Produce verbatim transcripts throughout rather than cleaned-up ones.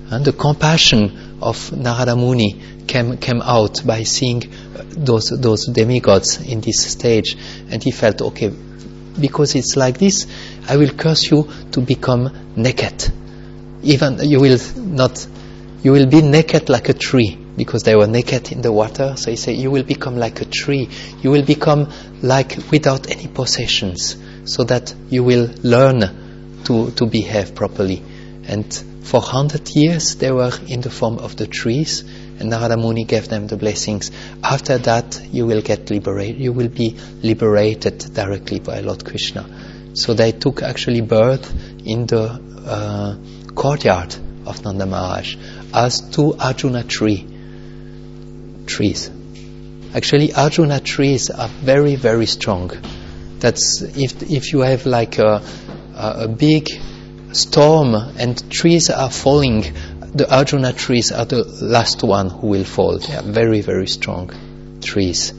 And the compassion of Narada Muni came came out by seeing those those demigods in this stage, and he felt, okay, because it's like this, I will curse you to become naked. Even you will not, you will be naked like a tree, because they were naked in the water. So he said, you will become like a tree. You will become like without any possessions, so that you will learn to to behave properly. And for hundred years they were in the form of the trees, and Narada Muni gave them the blessings. After that, you will get liberated. You will be liberated directly by Lord Krishna. So they took actually birth in the uh, courtyard of Nanda Maharaj as two Arjuna tree trees. Actually, Arjuna trees are very, very strong. That's if if you have like a a, a big storm and trees are falling, the Arjuna trees are the last one who will fall. They are very, very strong trees.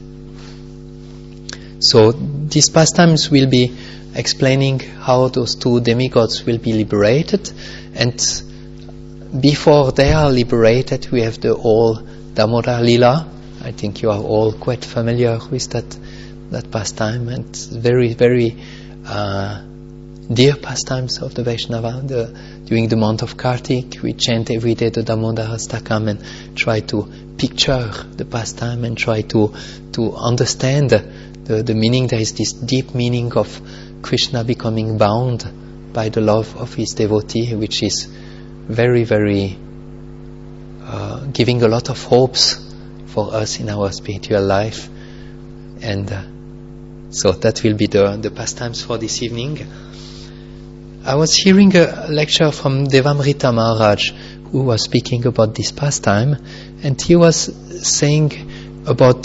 So these pastimes will be explaining how those two demigods will be liberated, and before they are liberated, we have the whole Damodar Lila. I think you are all quite familiar with that that pastime, and very, very uh, dear pastimes of the Vaishnava. The, during the month of Kartik, we chant every day the Damodar Astakam and try to picture the pastime and try to to understand the, the meaning. There is this deep meaning of Krishna becoming bound by the love of his devotee, which is very, very uh, giving a lot of hopes for us in our spiritual life. And uh, so that will be the, the pastimes for this evening. I was hearing a lecture from Devamrita Maharaj, who was speaking about this pastime, and he was saying about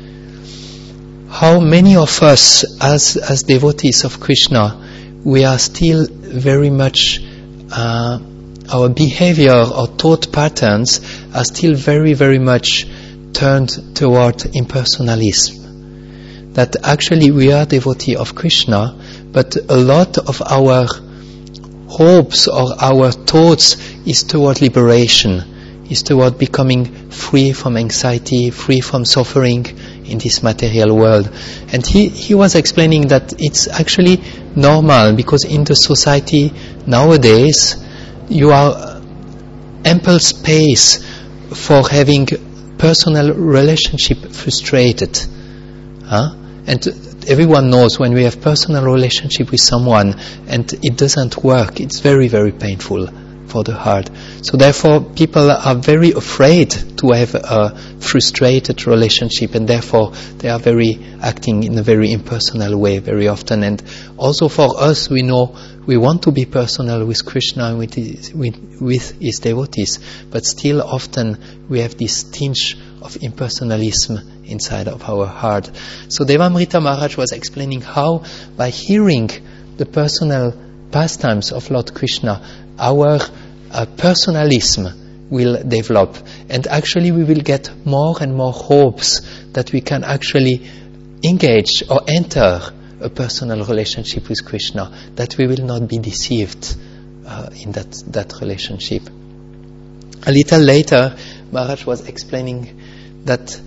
how many of us as as devotees of Krishna, we are still very much uh, our behavior or thought patterns are still very, very much turned toward impersonalism. That actually we are devotee of Krishna, but a lot of our hopes or our thoughts is toward liberation, is toward becoming free from anxiety, free from suffering in this material world. And he, he was explaining that it's actually normal, because in the society nowadays you are ample space for having personal relationship frustrated. Huh? And everyone knows when we have personal relationship with someone and it doesn't work, it's very, very painful for the heart. So therefore people are very afraid to have a frustrated relationship, and therefore they are very acting in a very impersonal way very often. And also for us, we know we want to be personal with Krishna and with his, with, with his devotees, but still often we have this tinge of impersonalism inside of our heart. So Devamrita Maharaj was explaining how by hearing the personal pastimes of Lord Krishna, our uh, personalism will develop, and actually we will get more and more hopes that we can actually engage or enter a personal relationship with Krishna, that we will not be deceived uh, in that, that relationship. A little later, Maharaj was explaining that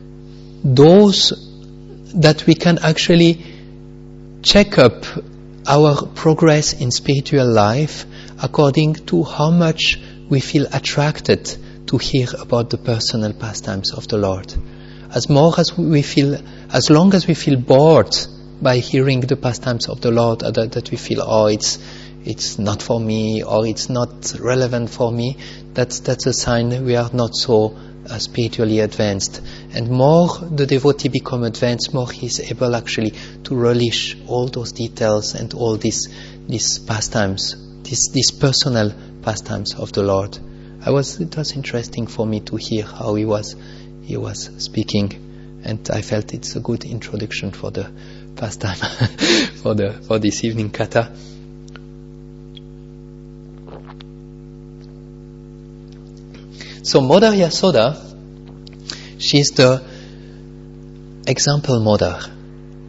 those that we can actually check up our progress in spiritual life according to how much we feel attracted to hear about the personal pastimes of the Lord. As more as we feel, as long as we feel bored by hearing the pastimes of the Lord, or that, that we feel, oh, it's it's not for me, or it's not relevant for me, that's that's a sign we are not so uh, spiritually advanced. And more the devotee become advanced, more he is able actually to relish all those details and all these these pastimes, these these personal pastimes of the Lord. I was it was interesting for me to hear how he was he was speaking, and I felt it's a good introduction for the pastime for the for this evening kata. So Mother Yasoda, she's the example mother.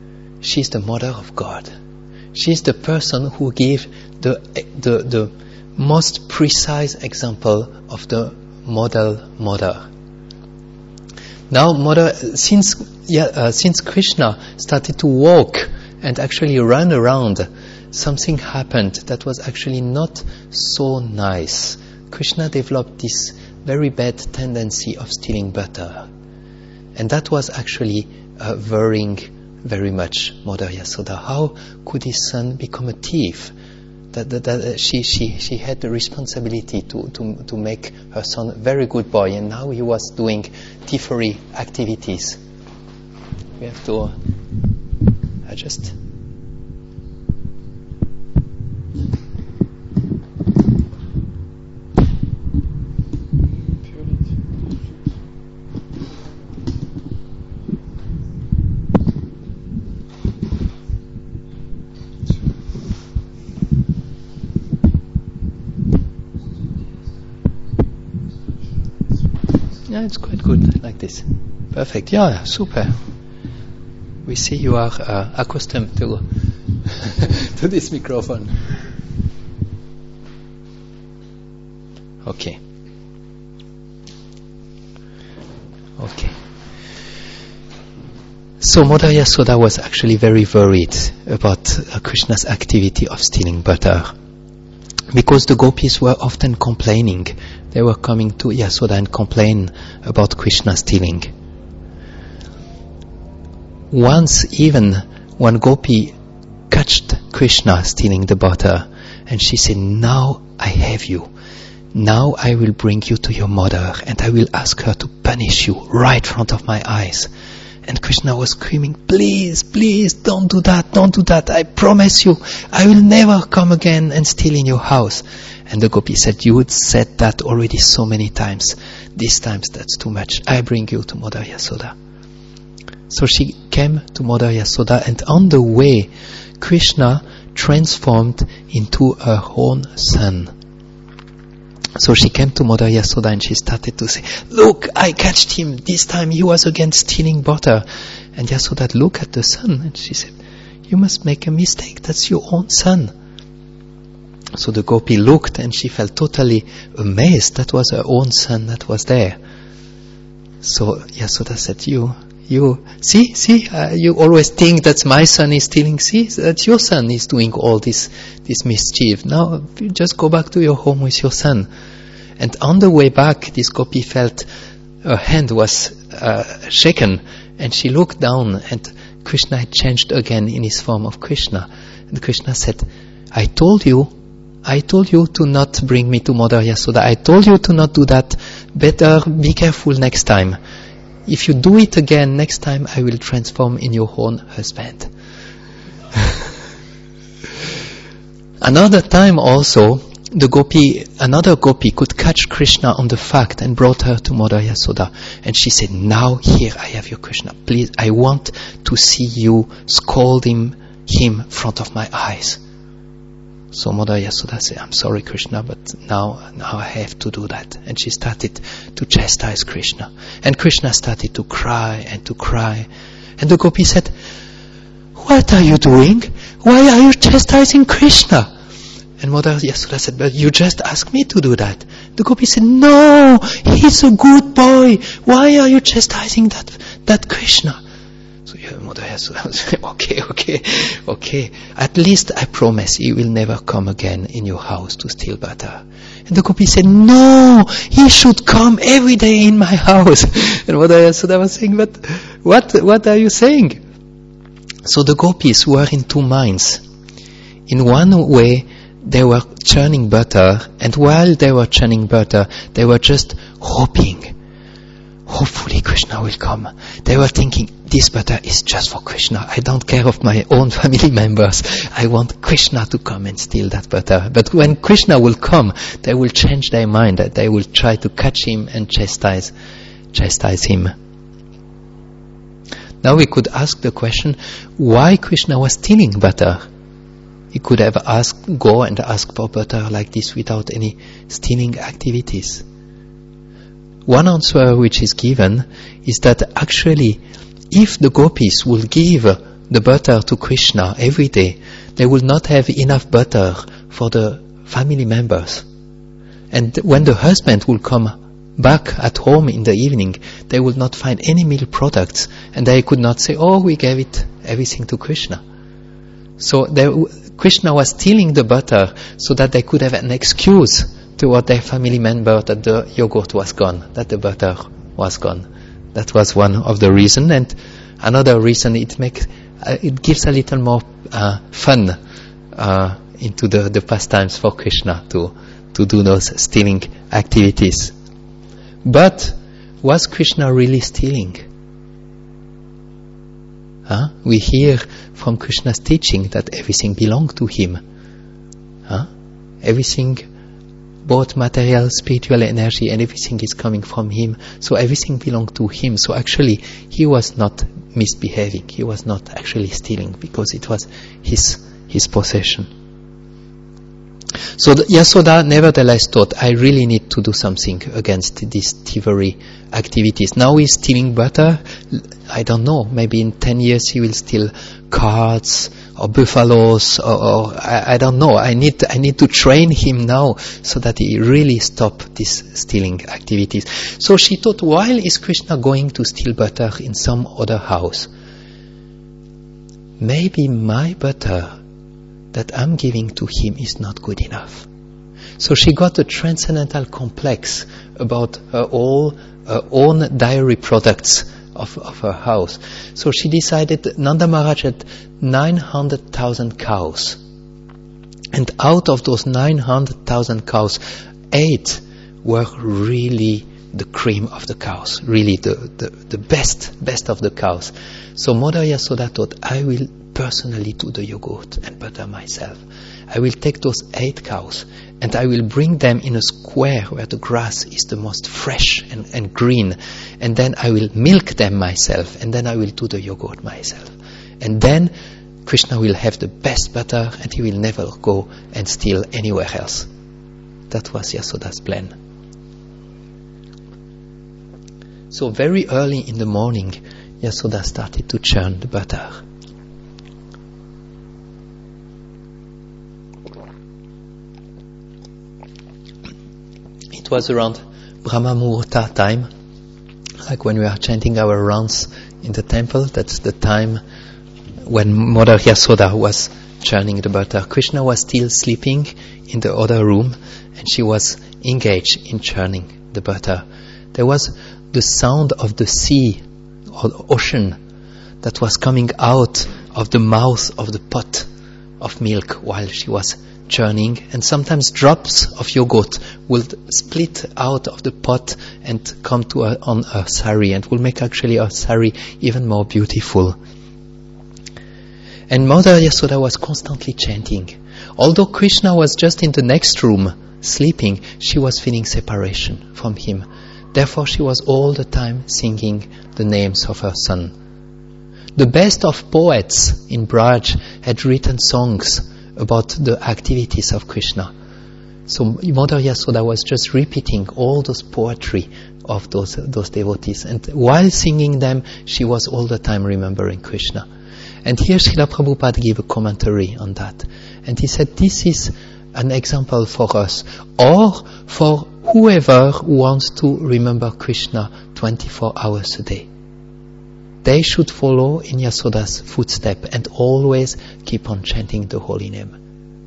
She's the mother of God. She's the person who gave the the the most precise example of the model mother. Now, mother, since yeah, uh, since Krishna started to walk and actually run around, something happened that was actually not so nice. Krishna developed this very bad tendency of stealing butter, and that was actually uh, worrying very much Mother Yasoda. How could his son become a thief? That, that, that uh, she, she, she had the responsibility to, to, to make her son a very good boy, and now he was doing thievery activities. We have to adjust. Yeah, it's quite good like this. Perfect. Yeah, super. We see you are uh, accustomed to to this microphone. Okay. Okay. So Mother Yasoda was actually very worried about uh, Krishna's activity of stealing butter, because the gopis were often complaining. They were coming to Yasoda and complain about Krishna stealing. Once even one gopi catched Krishna stealing the butter, and she said, "Now I have you. Now I will bring you to your mother, and I will ask her to punish you right in front of my eyes." And Krishna was screaming, "Please, please, don't do that, don't do that. I promise you, I will never come again and steal in your house." And the gopi said, "You would said that already so many times. This time that's too much. I bring you to Mother Yasoda." So she came to Mother Yasoda, and on the way, Krishna transformed into her own son. So she came to Mother Yasoda and she started to say, "Look, I catched him. This time he was again stealing butter." And Yasoda looked at the son and she said, "You must make a mistake. That's your own son." So the gopi looked and she felt totally amazed. That was her own son that was there. So Yasoda said, you, you, see, see, uh, you always think that my son is stealing. See, that your son is doing all this, this mischief. Now just go back to your home with your son. And on the way back, this gopi felt her hand was uh, shaken, and she looked down, and Krishna had changed again in his form of Krishna. And Krishna said, I told you, I told you to not bring me to Mother Yasoda. I told you to not do that. Better be careful next time. If you do it again, next time I will transform in your own husband. Another time also, the gopi, another gopi could catch Krishna on the fact and brought her to Mother Yasoda. And she said, now here I have your Krishna. Please, I want to see you scold him, him in front of my eyes. So Mother Yasoda said, I'm sorry Krishna, but now, now I have to do that. And she started to chastise Krishna. And Krishna started to cry and to cry. And the gopi said, what are you doing? Why are you chastising Krishna? And Mother Yasoda said, but you just asked me to do that. The gopi said, no, he's a good boy. Why are you chastising that, that Krishna? So yeah, Mother Yasoda said, okay, okay, okay. At least I promise he will never come again in your house to steal butter. And the gopi said, no, he should come every day in my house. And Mother Yasoda was saying, but what, what are you saying? So the gopis were in two minds. In one way, they were churning butter, and while they were churning butter, they were just hoping, hopefully Krishna will come. They were thinking, this butter is just for Krishna. I don't care of my own family members. I want Krishna to come and steal that butter. But when Krishna will come, they will change their mind. They will try to catch him and chastise, chastise him. Now we could ask the question, why Krishna was stealing butter? He could have asked, go and ask for butter like this without any stealing activities. One answer which is given is that actually, if the gopis will give the butter to Krishna every day, they will not have enough butter for the family members. And when the husband will come back at home in the evening, they will not find any milk products, and they could not say, oh, we gave it everything to Krishna. So they, Krishna was stealing the butter so that they could have an excuse toward their family member that the yogurt was gone, that the butter was gone. That was one of the reasons. And another reason, it makes uh, it gives a little more uh, fun uh, into the, the pastimes for Krishna to to do those stealing activities. But was Krishna really stealing? Huh? We hear from Krishna's teaching that everything belonged to him. Huh? Everything, both material, spiritual energy, and everything is coming from him. So everything belonged to him. So actually, he was not misbehaving. He was not actually stealing, because it was his his possession. So Yasoda nevertheless thought, I really need to do something against these thievery activities. Now he's stealing butter. I don't know, maybe in ten years he will steal carts or buffaloes, or, or I, I don't know. I need I need to train him now so that he really stop these stealing activities. So she thought, while is Krishna going to steal butter in some other house? Maybe my butter that I'm giving to him is not good enough. So she got a transcendental complex about her all her own dairy products of, of her house. So she decided that Nanda Maharaj had nine hundred thousand cows. And out of those nine hundred thousand cows, eight were really the cream of the cows, really the, the, the best, best of the cows. So Mother Yasoda thought, I will personally do the yogurt and butter myself. I will take those eight cows and I will bring them in a square where the grass is the most fresh and, and green, and then I will milk them myself, and then I will do the yogurt myself. And then Krishna will have the best butter and he will never go and steal anywhere else. That was Yasoda's plan. So very early in the morning, Yasoda started to churn the butter. It was around Brahma Muhurta time, like when we are chanting our rounds in the temple. That's the time when Mother Yasoda was churning the butter. Krishna was still sleeping in the other room, and she was engaged in churning the butter. There was the sound of the sea or the ocean that was coming out of the mouth of the pot of milk while she was churning, and sometimes drops of yogurt will split out of the pot and come to her, on her sari, and will make actually her sari even more beautiful. And Mother Yasoda was constantly chanting. Although Krishna was just in the next room sleeping, she was feeling separation from him. Therefore she was all the time singing the names of her son. The best of poets in Braj had written songs about the activities of Krishna. So Mother Yasoda was just repeating all those poetry of those those devotees, and while singing them, she was all the time remembering Krishna. And here Srila Prabhupada gave a commentary on that, and he said this is an example for us, or for whoever wants to remember Krishna twenty-four hours a day. They should follow in Yasoda's footstep and always keep on chanting the holy name.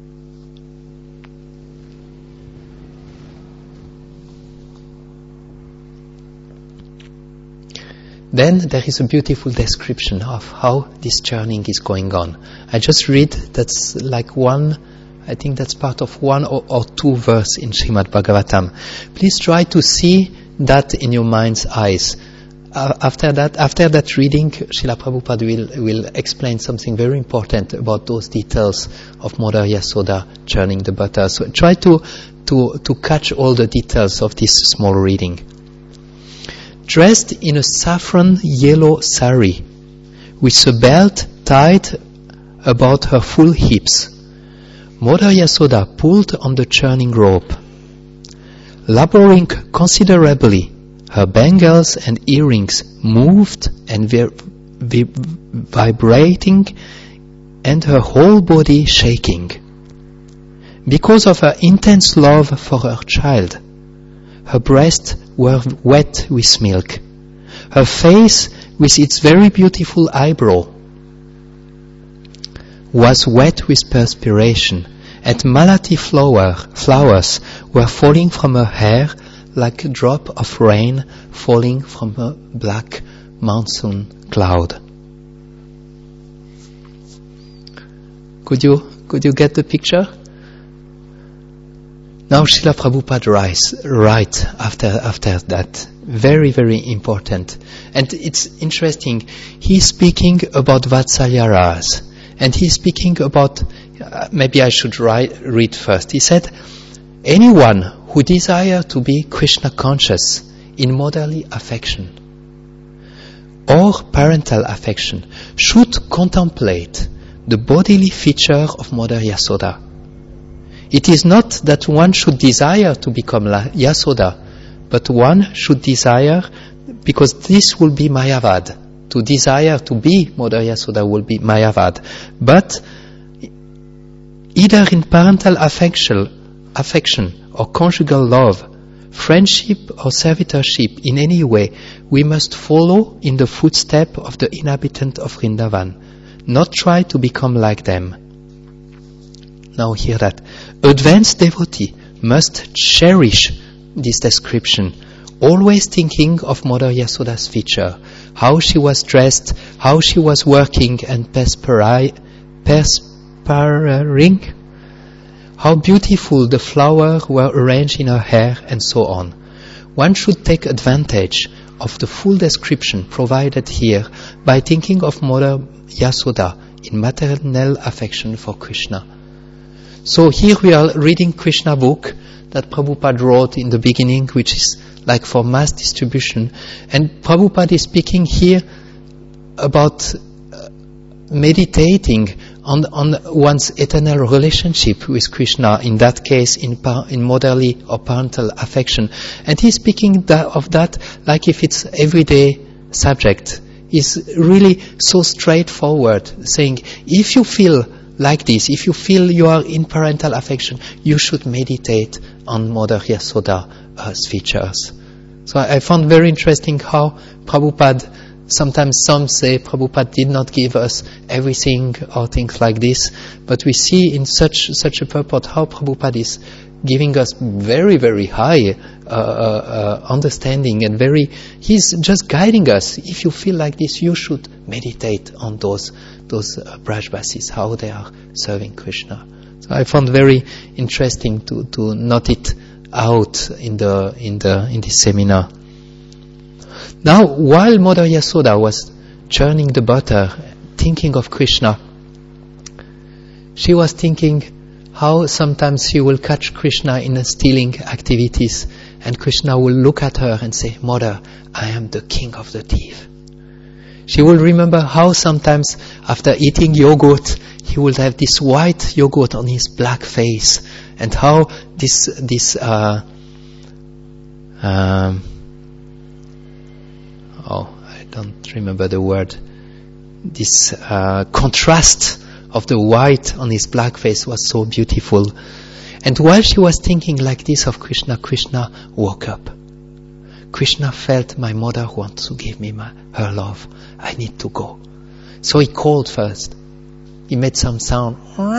Then there is a beautiful description of how this churning is going on. I just read, that's like one, I think that's part of one or, or two verse in Srimad Bhagavatam. Please try to see that in your mind's eyes. Uh, after that, after that reading, Srila Prabhupada will, will explain something very important about those details of Mother Yasoda churning the butter. So try to, to, to catch all the details of this small reading. Dressed in a saffron yellow sari, with a belt tied about her full hips, Mother Yasoda pulled on the churning rope. Laboring considerably, her bangles and earrings moved and were vibrating, and her whole body shaking. Because of her intense love for her child, her breasts were wet with milk. Her face, with its very beautiful eyebrow, was wet with perspiration, and malati flower, flowers were falling from her hair like a drop of rain falling from a black monsoon cloud. Could you, could you get the picture? Now Srila Prabhupada writes right after after that. Very, very important. And it's interesting. He's speaking about Vatsalya Ras. And he's speaking about, uh, maybe I should write, read first. He said, anyone who desires to be Krishna conscious in motherly affection or parental affection should contemplate the bodily feature of Mother Yasoda. It is not that one should desire to become Yasoda, but one should desire, because this will be Mayavad. To desire to be Mother Yasoda will be Mayavad. But either in parental affection, affection or conjugal love, friendship or servitorship in any way, we must follow in the footsteps of the inhabitant of Vrindavan, not try to become like them. Now hear that. Advanced devotee must cherish this description, always thinking of Mother Yasoda's feature, how she was dressed, how she was working and perspiri- perspiring, how beautiful the flowers were arranged in her hair, and so on. One should take advantage of the full description provided here by thinking of Mother Yasoda in maternal affection for Krishna. So here we are reading Krishna book that Prabhupada wrote in the beginning, which is like for mass distribution. And Prabhupada is speaking here about uh, meditating on, on one's eternal relationship with Krishna, in that case in, par- in motherly or parental affection. And he's speaking that, of that like if it's everyday subject. He's really so straightforward, saying if you feel like this, if you feel you are in parental affection, you should meditate on Mother Yasoda's features. So I, I found very interesting how Prabhupada, sometimes some say Prabhupada did not give us everything or things like this, but we see in such such a purport how Prabhupada is giving us very, very high uh, uh, understanding, and very, he's just guiding us. If you feel like this, you should meditate on those those uh, Brajbasis, how they are serving Krishna. So I found very interesting to, to note it out in the in the in this seminar. Now, while Mother Yasoda was churning the butter, thinking of Krishna, she was thinking how sometimes she will catch Krishna in a stealing activities, and Krishna will look at her and say, "Mother, I am the king of the thief." She will remember how sometimes after eating yogurt, he would have this white yogurt on his black face, and how this this uh, um, oh, I don't remember the word. This uh, contrast of the white on his black face was so beautiful. And while she was thinking like this of Krishna, Krishna woke up. Krishna felt, my mother wants to give me my, her love. I need to go. So he called first. He made some sound.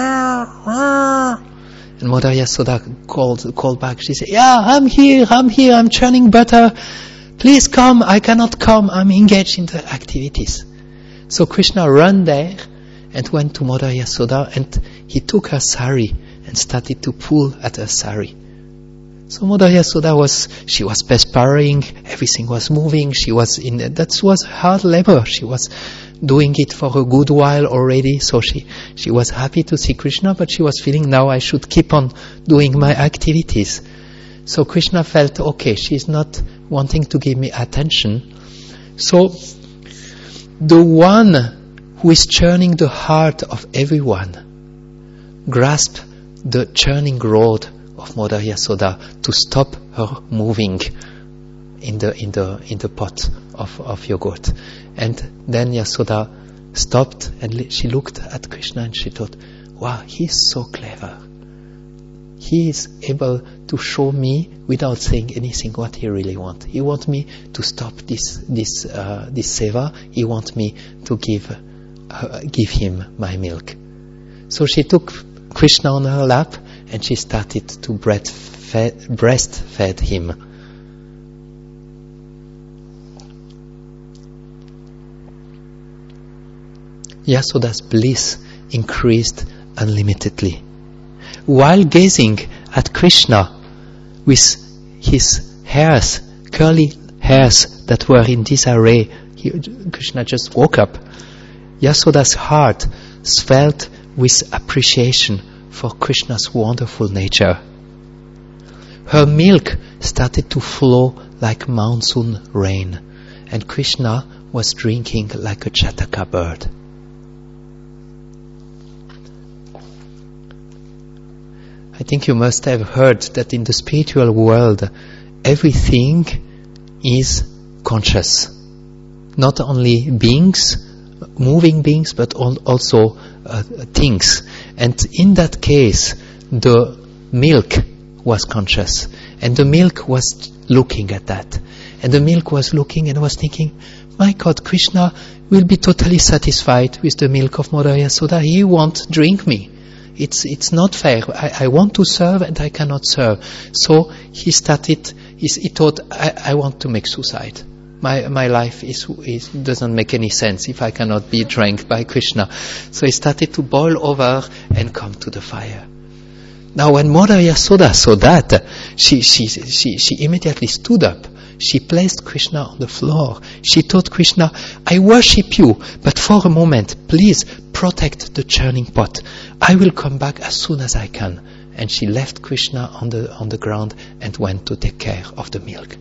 And Mother Yasoda called, called back. She said, yeah, I'm here, I'm here, I'm churning butter. Please come, I cannot come, I'm engaged in the activities. So Krishna ran there and went to Mother Yasoda, and he took her sari and started to pull at her sari. So Mother Yasoda was, she was perspiring, everything was moving, she was in, that was hard labor, she was doing it for a good while already, so she, she was happy to see Krishna, but she was feeling now I should keep on doing my activities. So Krishna felt, okay, she's not wanting to give me attention. So the one who is churning the heart of everyone grasped the churning rod of Mother Yasoda to stop her moving in the in the in the pot of, of yogurt. And then Yasoda stopped and li- she looked at Krishna and she thought, wow, he's so clever. he is able to show me without saying anything what he really wants. He wants me to stop this this uh, this seva. He wants me to give uh, give him my milk. So she took Krishna on her lap and she started to breastfed, breastfed him. Yasoda's bliss increased unlimitedly. While gazing at Krishna with his hairs, curly hairs that were in disarray, he, Krishna just woke up. Yasoda's heart swelled with appreciation for Krishna's wonderful nature. Her milk started to flow like monsoon rain, and Krishna was drinking like a chataka bird. I think you must have heard that in the spiritual world, everything is conscious. Not only beings, moving beings, but also uh, things. And in that case, the milk was conscious. And the milk was looking at that. And the milk was looking and was thinking, my God, Krishna will be totally satisfied with the milk of Mother Yasoda. He won't drink me. It's it's not fair. I, I want to serve and I cannot serve. So he started, he, he thought, I, I want to make suicide. My my life is, is doesn't make any sense if I cannot be drank by Krishna. So he started to boil over and come to the fire. Now when Mother Yasoda saw that, she she she she immediately stood up. She placed Krishna on the floor. She told Krishna, I worship you, but for a moment, please protect the churning pot. I will come back as soon as I can. And she left Krishna on the on the ground and went to take care of the milk.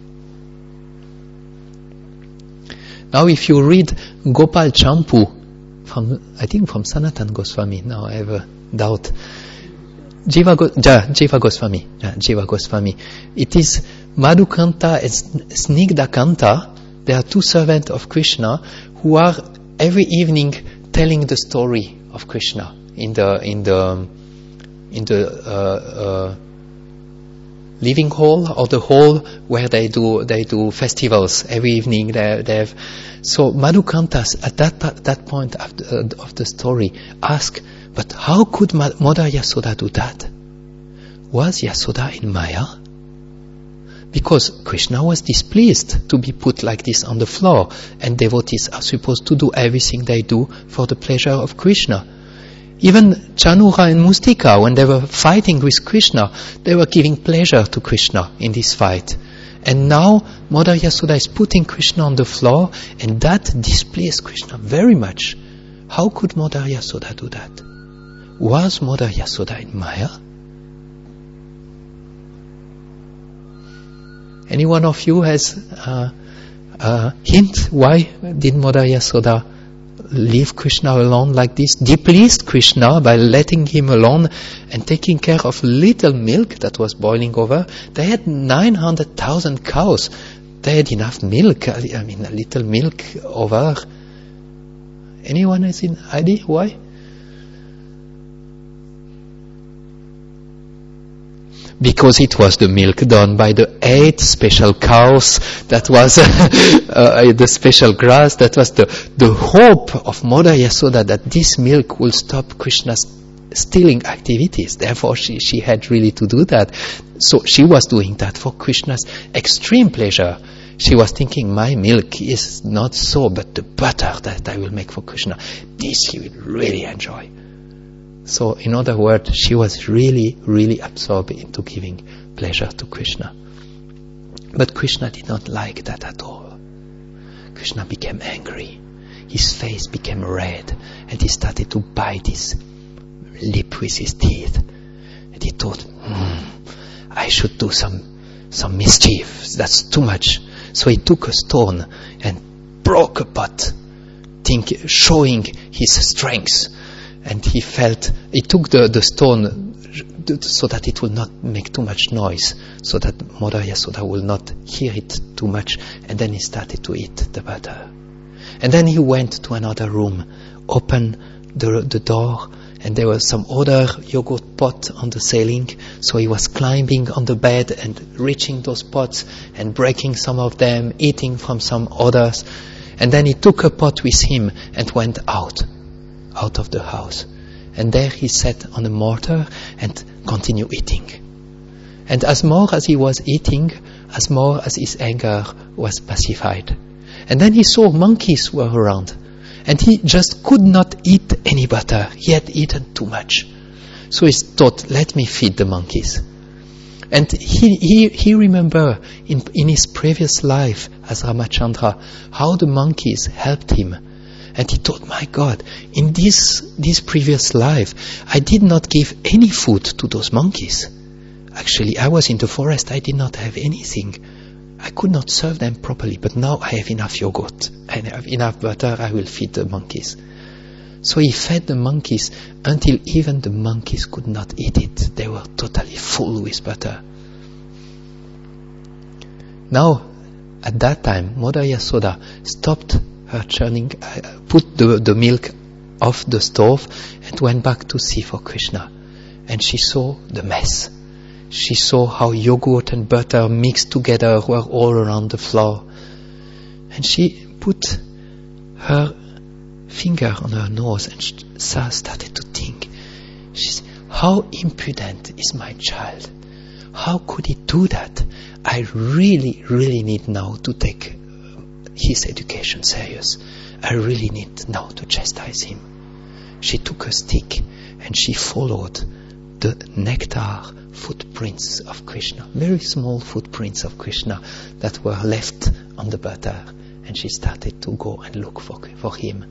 Now if you read Gopal Champu, from I think from Sanatan Goswami, now I have a doubt. Jiva, Go, ja, Jiva Goswami, ja, Jiva Goswami. It is Madhukanta and Snigdakanta. They are two servants of Krishna who are every evening telling the story of Krishna in the in the in the uh, uh, living hall or the hall where they do they do festivals every evening. They they have so Madhukantas at that that point of the, of the story ask, but how could Mother Yasoda do that? Was Yasoda in Maya? Because Krishna was displeased to be put like this on the floor, and devotees are supposed to do everything they do for the pleasure of Krishna. Even Chanura and Mustika, when they were fighting with Krishna, they were giving pleasure to Krishna in this fight. And now Mother Yasoda is putting Krishna on the floor, and that displeased Krishna very much. How could Mother Yasoda do that? Was Mother Yasoda in Maya? Any one of you has a uh, uh, hint why did Mother Yasoda leave Krishna alone like this? Displeased Krishna by letting him alone and taking care of little milk that was boiling over. They had nine hundred thousand cows. They had enough milk. I mean, a little milk over. Anyone has an idea why? Because it was the milk done by the eight special cows, that was uh, the special grass, that was the, the hope of Mother Yasoda that this milk will stop Krishna's stealing activities. Therefore she, she had really to do that. So she was doing that for Krishna's extreme pleasure. She was thinking, my milk is not so, but the butter that I will make for Krishna, this he will really enjoy. So, in other words, she was really, really absorbed into giving pleasure to Krishna. But Krishna did not like that at all. Krishna became angry. His face became red, and he started to bite his lip with his teeth. And he thought, hmm, I should do some, some mischief. That's too much. So he took a stone and broke a pot, think, showing his strength. And he felt, he took the, the stone so that it will not make too much noise, so that Mother Yasoda will not hear it too much. And then he started to eat the butter. And then he went to another room, opened the, the door, and there was some other yogurt pot on the ceiling, so he was climbing on the bed and reaching those pots and breaking some of them, eating from some others. And then he took a pot with him and went out, out of the house. And there he sat on a mortar and continued eating. And as more as he was eating, as more as his anger was pacified. And then he saw monkeys were around. And he just could not eat any butter. He had eaten too much. So he thought, let me feed the monkeys. And he he, he remembered in, in his previous life as Ramachandra how the monkeys helped him. And he thought, my God, in this, this previous life, I did not give any food to those monkeys. Actually, I was in the forest, I did not have anything. I could not serve them properly, but now I have enough yogurt, I have enough butter, I will feed the monkeys. So he fed the monkeys until even the monkeys could not eat it. They were totally full with butter. Now, at that time, Mother Yasoda stopped her churning, uh, put the, the milk off the stove and went back to see for Krishna. And she saw the mess. She saw how yogurt and butter mixed together were all around the floor. And she put her finger on her nose and she started to think. She said, how impudent is my child? How could he do that? I really, really need now to take his education serious. I really need now to chastise him. She took a stick and she followed the nectar footprints of Krishna, very small footprints of Krishna that were left on the butter, and she started to go and look for, for him.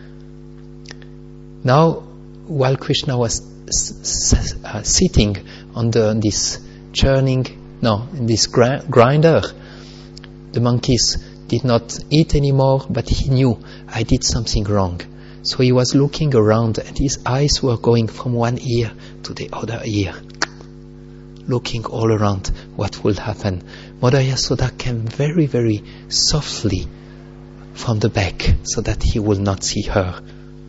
Now, while Krishna was s- s- uh, sitting on the, this churning, no, this gr- grinder, the monkeys did not eat anymore, but he knew, I did something wrong. So he was looking around and his eyes were going from one ear to the other ear, looking all around what would happen. Mother Yasoda came very, very softly from the back so that he will not see her.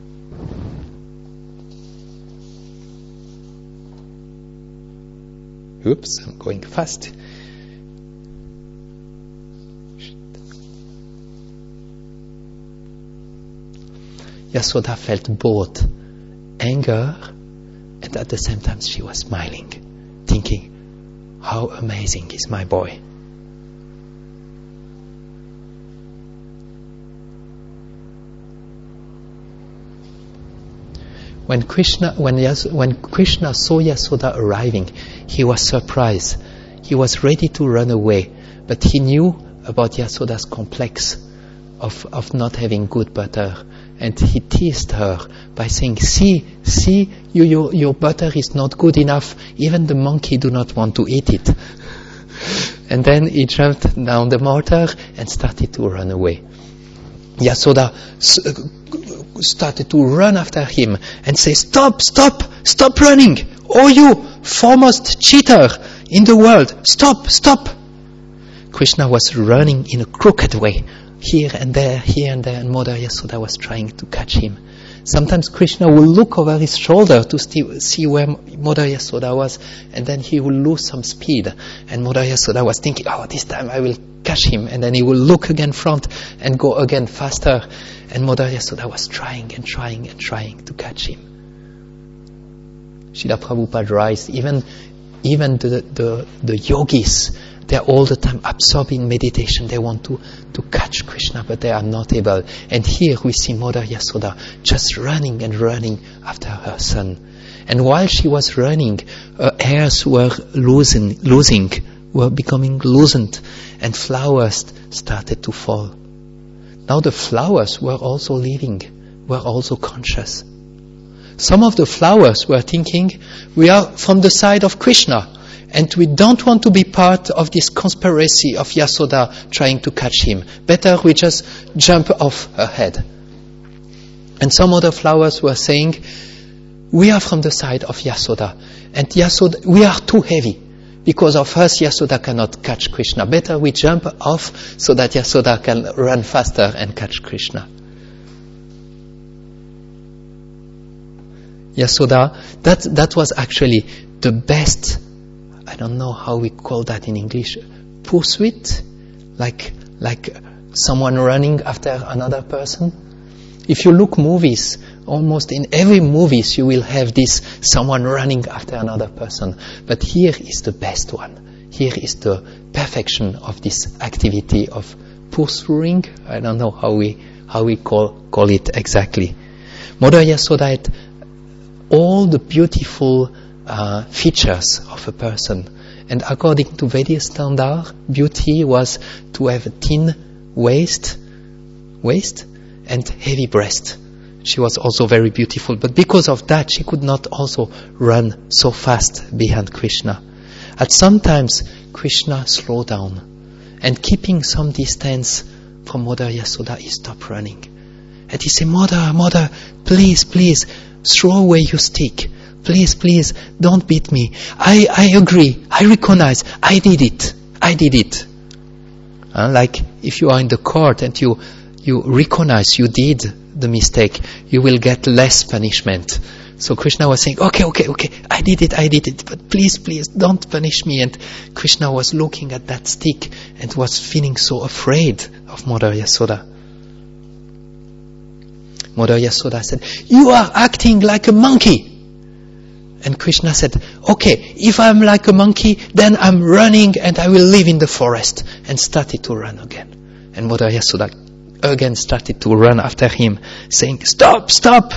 Oops, I'm going fast. Yasoda felt both anger and at the same time she was smiling, thinking, how amazing is my boy. When Krishna, when, Yas, when Krishna saw Yasoda arriving, he was surprised. He was ready to run away, but he knew about Yasoda's complex of, of not having good butter. And he teased her by saying, see, see, you, your, your butter is not good enough. Even the monkey do not want to eat it. And then he jumped down the mortar and started to run away. Yasoda started to run after him and say, stop, stop, stop running. Oh, you foremost cheater in the world, stop, stop. Krishna was running in a crooked way, here and there, here and there, and Mother Yasoda was trying to catch him. Sometimes Krishna will look over his shoulder to see where Mother Yasoda was, and then he will lose some speed. And Mother Yasoda was thinking, oh, this time I will catch him. And then he will look again front and go again faster. And Mother Yasoda was trying and trying and trying to catch him. Srila Prabhupada writes, even, even the, the, the yogis, they're all the time absorbed in meditation. They want to, to catch Krishna, but they are not able. And here we see Mother Yasoda just running and running after her son. And while she was running, her hairs were losing, losing, were becoming loosened, and flowers started to fall. Now the flowers were also living, were also conscious. Some of the flowers were thinking, we are from the side of Krishna, and we don't want to be part of this conspiracy of Yasoda trying to catch him. Better we just jump off her head. And some other flowers were saying, we are from the side of Yasoda, and Yasoda, we are too heavy. Because of us, Yasoda cannot catch Krishna. Better we jump off so that Yasoda can run faster and catch Krishna. Yasoda, that, that was actually the best, I don't know how we call that in English, pursuit, like, like someone running after another person. If you look movies, almost in every movies you will have this someone running after another person. But here is the best one. Here is the perfection of this activity of pursuing. I don't know how we how we call call it exactly. Mother Yasoda had all the beautiful uh, features of a person, and according to Vedic standard, beauty was to have a thin waist, waist and heavy breast. She was also very beautiful, but because of that, she could not also run so fast behind Krishna. At sometimes, Krishna slowed down, and keeping some distance from Mother Yasoda, he stopped running. And he said, Mother, Mother, please, please, throw away your stick. Please, please, don't beat me. I, I agree, I recognize, I did it, I did it. Uh, like if you are in the court and you, you recognize you did the mistake, you will get less punishment. So Krishna was saying, okay, okay, okay, I did it, I did it, but please, please, don't punish me. And Krishna was looking at that stick and was feeling so afraid of Mother Yasoda. Mother Yasoda said, you are acting like a monkey. And Krishna said, okay, if I'm like a monkey, then I'm running and I will live in the forest. And started to run again. And Mother Yasoda again started to run after him, saying, stop, stop.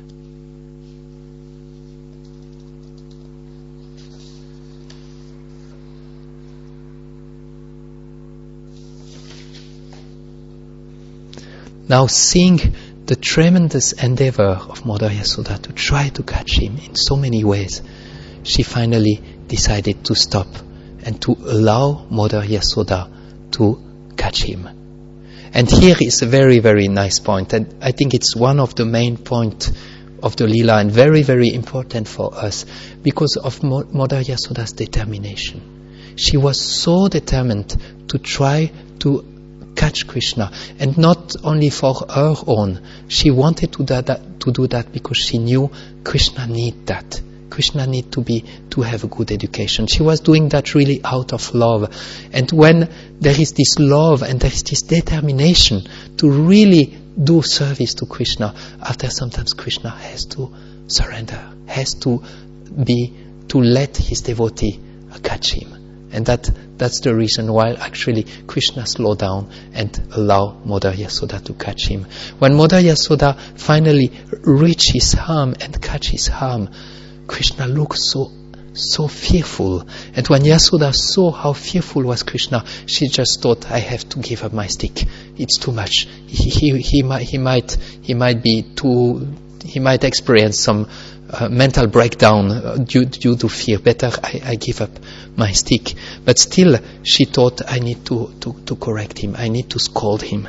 Now seeing the tremendous endeavor of Mother Yasoda to try to catch him in so many ways, she finally decided to stop and to allow Mother Yasoda to catch him. And here is a very, very nice point, and I think it's one of the main points of the Leela and very, very important for us because of Mo- Mother Yasoda's determination. She was so determined to try to catch Krishna, and not only for her own. She wanted to do that, to do that because she knew Krishna need that. Krishna need to be to have a good education. She was doing that really out of love. And when there is this love and there is this determination to really do service to Krishna, after sometimes Krishna has to surrender, has to be to let his devotee catch him. And that that's the reason why actually Krishna slowed down and allowed Mother Yasoda to catch him. When Mother Yasoda finally reached his arm and catch his arm, Krishna looked so so fearful. And when Yasoda saw how fearful was Krishna, she just thought, I have to give up my stick. It's too much. He he he might he might he might be too he might experience some Uh, mental breakdown uh, due, due to fear. Better I, I give up my stick. But still she thought, I need to, to, to correct him. I need to scold him.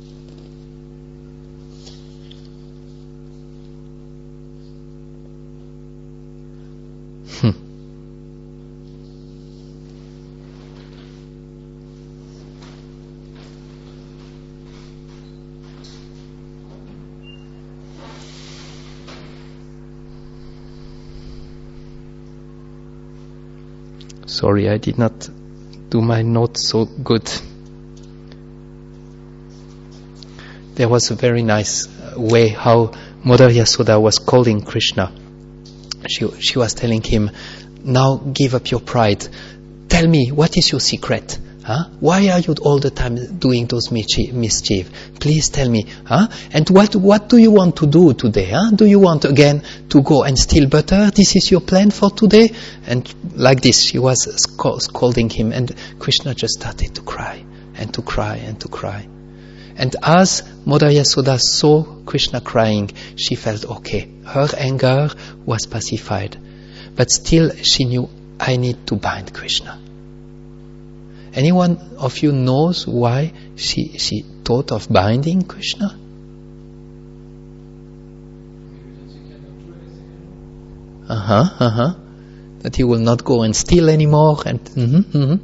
Hmm. Sorry, I did not do my notes so good. There was a very nice way how Mother Yasoda was calling Krishna. She, she was telling him, now give up your pride. Tell me, what is your secret? Huh? Why are you all the time doing those mischief? Please tell me. Huh? And what what do you want to do today? Huh? Do you want again to go and steal butter? This is your plan for today? And like this, she was scolding him, and Krishna just started to cry and to cry and to cry. And as Mother Yasoda saw Krishna crying, she felt okay. Her anger was pacified. But still she knew, I need to bind Krishna. Anyone of you knows why she she thought of binding Krishna? Uh-huh, uh-huh. That he will not go and steal anymore. And mm-hmm, mm-hmm.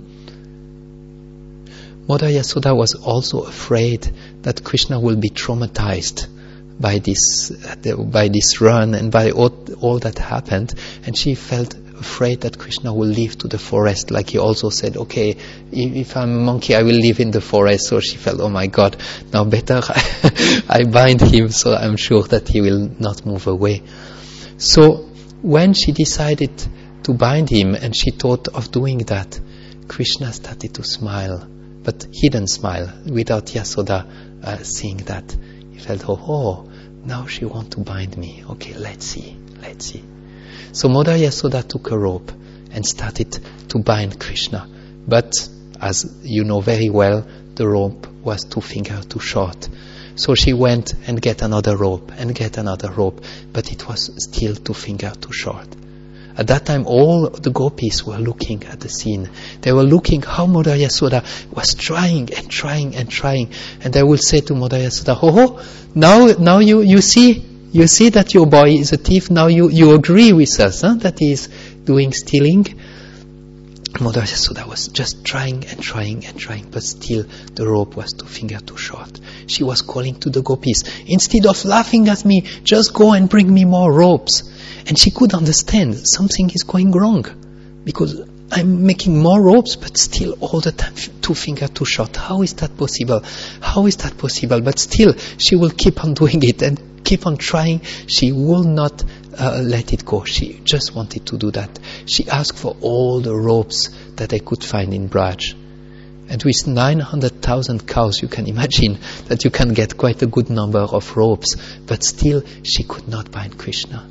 Mother Yasoda was also afraid that Krishna will be traumatized by this uh, by this run and by all, all that happened, and she felt afraid that Krishna will leave to the forest, like he also said, okay, if I'm a monkey, I will live in the forest. So she felt, oh my God, now better I bind him, so I'm sure that he will not move away. So when she decided to bind him and she thought of doing that, Krishna started to smile, but hidden smile, without Yasoda uh, seeing that. He felt, oh, oh, now she wants to bind me. Okay, let's see, let's see. So Mother Yasoda took a rope and started to bind Krishna. But, as you know very well, the rope was two fingers too short. So she went and get another rope and get another rope, but it was still two fingers too short. At that time, all the gopis were looking at the scene. They were looking how Mother Yasoda was trying and trying and trying. And they will say to Mother Yasoda, oh, oh now, now you, you see, you see that your boy is a thief. Now you, you agree with us, huh, that he is doing stealing. Mother Yasoda was just trying and trying and trying, but still the rope was two fingers too short. She was calling to the gopis, instead of laughing at me, just go and bring me more ropes. And she could understand something is going wrong, because I'm making more ropes, but still all the time two fingers too short. How is that possible? How is that possible? But still, she will keep on doing it and keep on trying. She will not uh, let it go. She just wanted to do that. She asked for all the ropes that they could find in Braj. And with nine hundred thousand cows, you can imagine that you can get quite a good number of ropes. But still, she could not bind Krishna.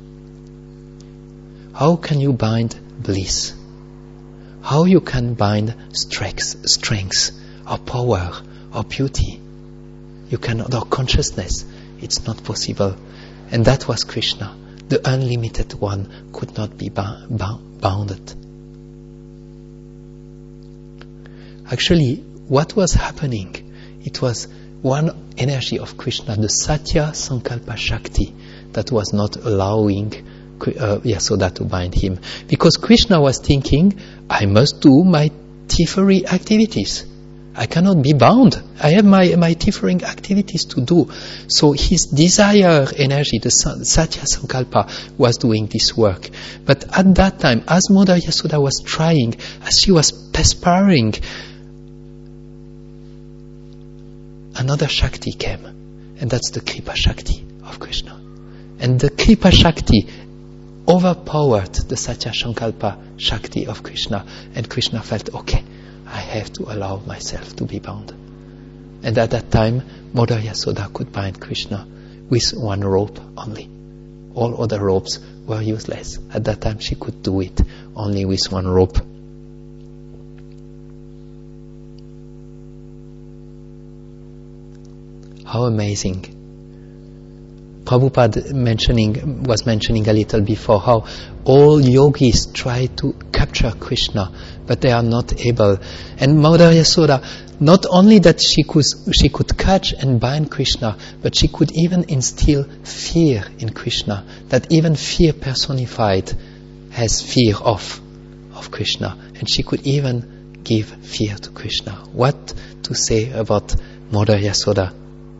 How can you bind bliss? How you can bind strength, strength, or power, or beauty? You cannot, or consciousness. It's not possible. And that was Krishna. The unlimited one could not be ba- ba- bounded. Actually, what was happening? It was one energy of Krishna, the Satya Sankalpa Shakti, that was not allowing uh, Yasoda to bind him. Because Krishna was thinking, I must do my thievery activities. I cannot be bound. I have my, my thievery activities to do. So his desire energy, the Satya Sankalpa, was doing this work. But at that time, as Mother Yasoda was trying, as she was perspiring, another Shakti came. And that's the Kripa Shakti of Krishna. And the Kripa Shakti overpowered the Satya Sankalpa Shakti of Krishna. And Krishna felt, okay, I have to allow myself to be bound. And at that time, Mother Yasoda could bind Krishna with one rope only. All other ropes were useless. At that time, she could do it only with one rope. How amazing. Prabhupada mentioning, was mentioning a little before how all yogis try to capture Krishna, but they are not able. And Mother Yasoda, not only that she could, she could catch and bind Krishna, but she could even instill fear in Krishna, that even fear personified has fear of, of Krishna. And she could even give fear to Krishna. What to say about Mother Yasoda?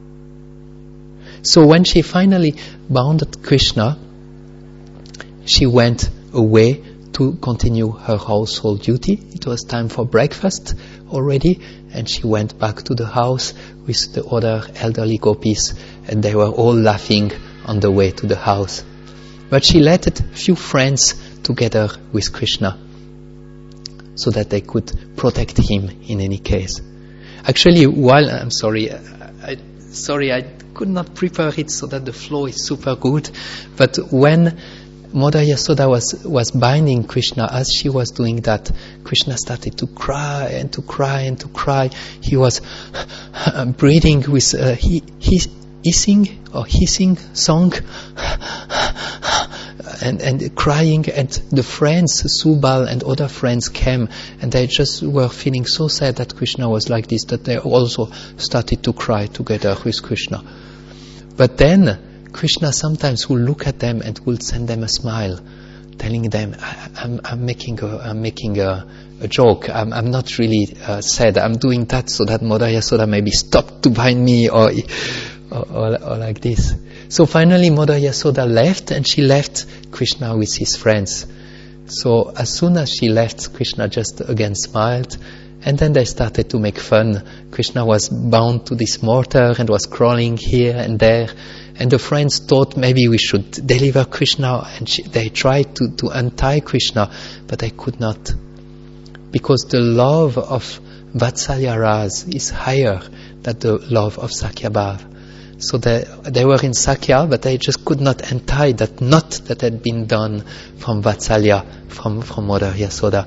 So when she finally bounded Krishna, she went away to continue her household duty. It was time for breakfast already, and she went back to the house with the other elderly gopis, and they were all laughing on the way to the house. But she let a few friends together with Krishna, so that they could protect him in any case. Actually, while I'm sorry, I, sorry, I could not prepare it so that the flow is super good. But when Mother Yasoda was, was binding Krishna, as she was doing that, Krishna started to cry and to cry and to cry. He was breathing with a he, he, hissing or hissing song and, and crying. And the friends, Subal and other friends came, and they just were feeling so sad that Krishna was like this, that they also started to cry together with Krishna. But then Krishna sometimes will look at them and will send them a smile, telling them, I, I'm, I'm making a, I'm making a, a joke. I'm, I'm not really uh, sad. I'm doing that so that Mother Yasoda maybe stop to bind me, or or, or, or like this. So finally Mother Yasoda left, and she left Krishna with his friends. So as soon as she left, Krishna just again smiled, and then they started to make fun. Krishna was bound to this mortar and was crawling here and there, and the friends thought maybe we should deliver Krishna, and she, they tried to, to untie Krishna, but they could not, because the love of Vatsalya Ras is higher than the love of Sakyabhav. So they, they were in Sakya, but they just could not untie that knot that had been done from Vatsalya, from, from Mother Yasoda.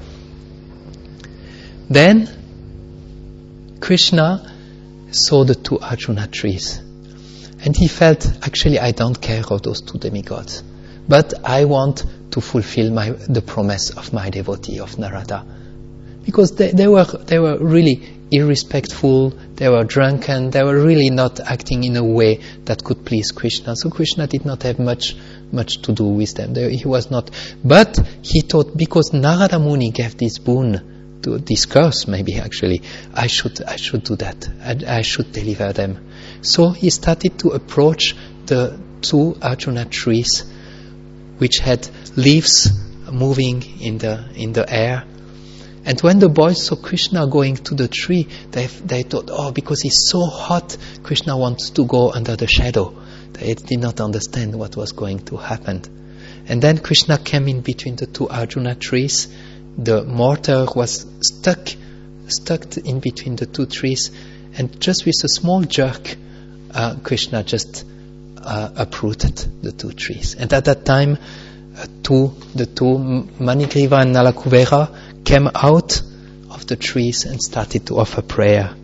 Then Krishna saw the two Arjuna trees, and he felt, actually I don't care of those two demigods, but I want to fulfill my, the promise of my devotee, of Narada. Because they, they were they were really irrespectful, they were drunken, they were really not acting in a way that could please Krishna. So Krishna did not have much much to do with them. They, he was not. But he thought, because Narada Muni gave this boon, to this curse maybe actually, I should I should do that. I, I should deliver them. So he started to approach the two Arjuna trees, which had leaves moving in the in the air. And when the boys saw Krishna going to the tree, they they thought, oh, because he's so hot, Krishna wants to go under the shadow. They did not understand what was going to happen. And then Krishna came in between the two Arjuna trees. The mortar was stuck, stuck in between the two trees, and just with a small jerk, uh, Krishna just uh, uprooted the two trees. And at that time, uh, two, the two, Manigriva and Nalakuvera, came out of the trees and started to offer prayer.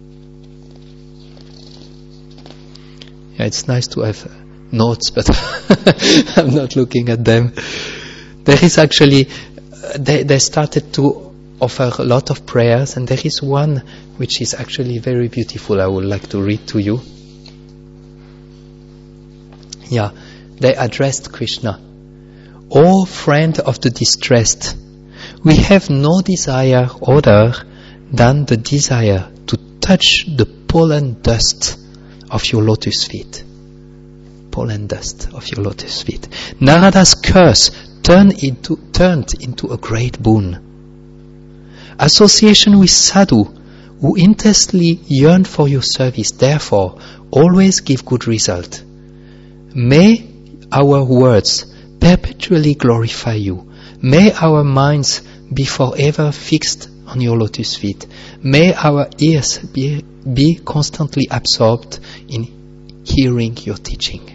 Yeah, it's nice to have notes, but I'm not looking at them. There is actually, they, they started to offer a lot of prayers, and there is one which is actually very beautiful. I would like to read to you. Yeah, they addressed Krishna. O friend of the distressed, we have no desire other than the desire to touch the pollen dust of your lotus feet. Pollen dust of your lotus feet. Narada's curse turned into, turned into a great boon. Association with sadhu, who intensely yearn for your service, therefore always give good result. May our words perpetually glorify you. May our minds be forever fixed on your lotus feet. May our ears be, be constantly absorbed in hearing your teaching.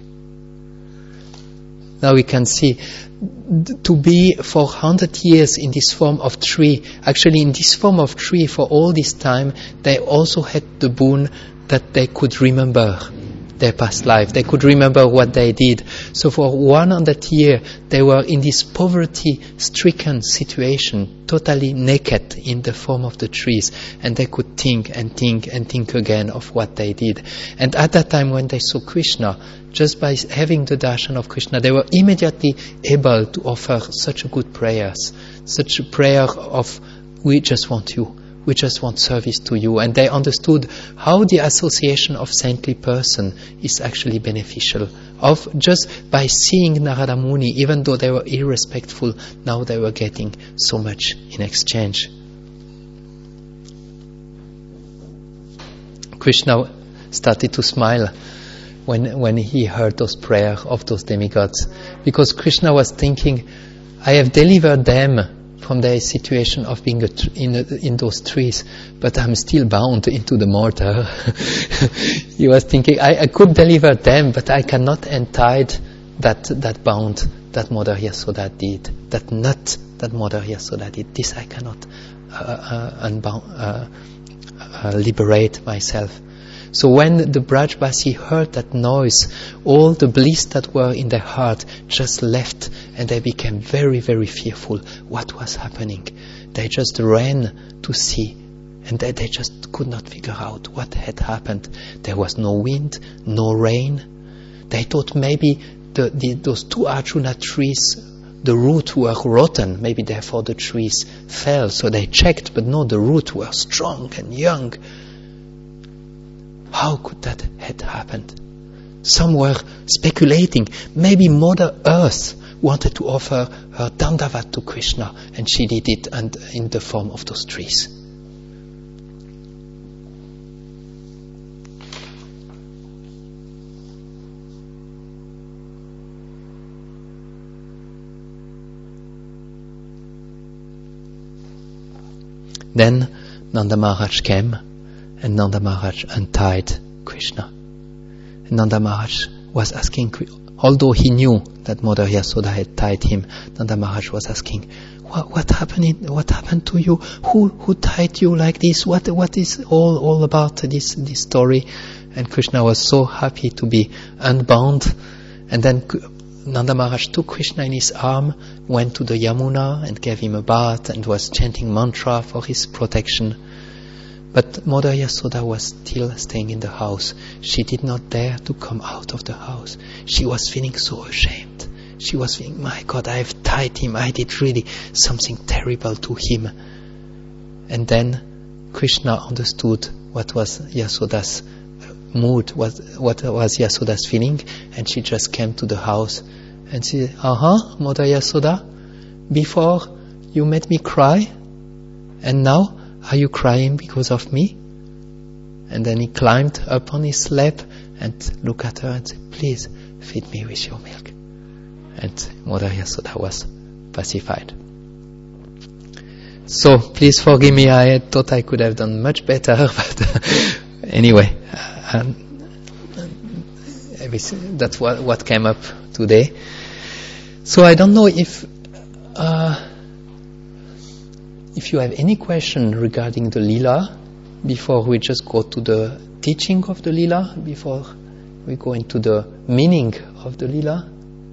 Now we can see, to be for one hundred years in this form of tree, actually in this form of tree for all this time, they also had the boon that they could remember their past life. They could remember what they did. So for one hundred years, they were in this poverty-stricken situation, totally naked in the form of the trees, and they could think and think and think again of what they did. And at that time, when they saw Krishna, just by having the darshan of Krishna, they were immediately able to offer such a good prayers, such a prayer of, we just want you. We just want service to you. And they understood how the association of saintly person is actually beneficial. Of just by seeing Narada Muni, even though they were irrespectful, now they were getting so much in exchange. Krishna started to smile when when he heard those prayers of those demigods, because Krishna was thinking, I have delivered them from their situation of being a tr- in, a, in those trees, but I'm still bound into the mortar. He was thinking, I, I could deliver them, but I cannot untie that that bound that Mother Yasoda did, that knot that Mother Yasoda did. This I cannot uh, uh, unbound, uh, uh, liberate myself. So when the Brajbasi heard that noise, all the bliss that were in their heart just left, and they became very, very fearful. What was happening? They just ran to see, and they, they just could not figure out what had happened. There was no wind, no rain. They thought maybe the, the, those two Arjuna trees, the roots were rotten, maybe therefore the trees fell. So they checked, but no, the roots were strong and young. How could that have happened? some were speculating. Maybe Mother Earth wanted to offer her Dandavat to Krishna, and she did it and in the form of those trees. Then Nanda Maharaj came, and Nanda Maharaj untied Krishna. And Nanda Maharaj was asking, although he knew that Mother Yasoda had tied him, Nanda Maharaj was asking, what, what happened? What happened to you? Who who tied you like this? What what is all all about this this story? And Krishna was so happy to be unbound. And then Nanda Maharaj took Krishna in his arm, went to the Yamuna and gave him a bath and was chanting mantra for his protection. But Mother Yasoda was still staying in the house. She did not dare to come out of the house. She was feeling so ashamed. She was feeling, my God, I have tied him. I did really something terrible to him. And then Krishna understood what was Yasoda's mood, what, what was Yasoda's feeling, and she just came to the house and she said, uh-huh, Mother Yasoda, before you made me cry, and now are you crying because of me? And then he climbed up on his lap and looked at her and said, please feed me with your milk. And Mother Yasoda was pacified. So please forgive me, I thought I could have done much better, but anyway, um, that's what, what came up today. So I don't know if uh, if you have any question regarding the Lila before we just go to the teaching of the Lila, before we go into the meaning of the Lila.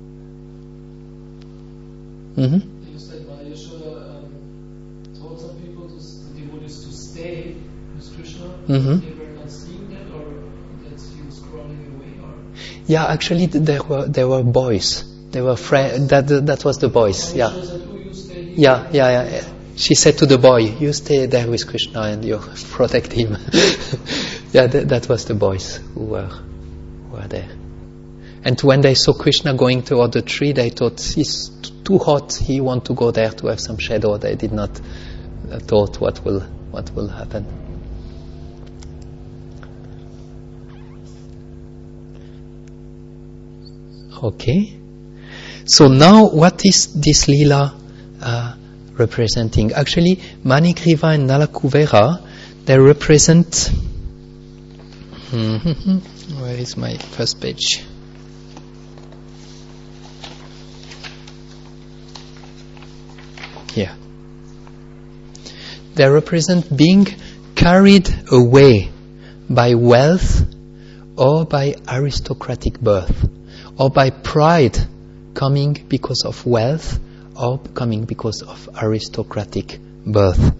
Mm-hmm. You said Mother Yashoda um, told some people, to, the devotees, to stay with Krishna. Mm-hmm. They were not seeing that, or that he was crawling away, or? Yeah, actually, there were there were boys. They were friends. That that was the boys. Mother Yeah. Yashoda said, oh, you stay here. Yeah, yeah, yeah, yeah. She said to the boy, "You stay there with Krishna and you protect him." Yeah, that, that was the boys who were who were there. And when they saw Krishna going toward the tree, they thought he's t- too hot. He want to go there to have some shadow. They did not uh, thought what will what will happen. Okay. So now, what is this lila uh, representing? Actually, Manigriva and Nalakuvera, they represent. Mm-hmm. Where is my first page? Here. They represent being carried away by wealth or by aristocratic birth, or by pride coming because of wealth or coming because of aristocratic birth.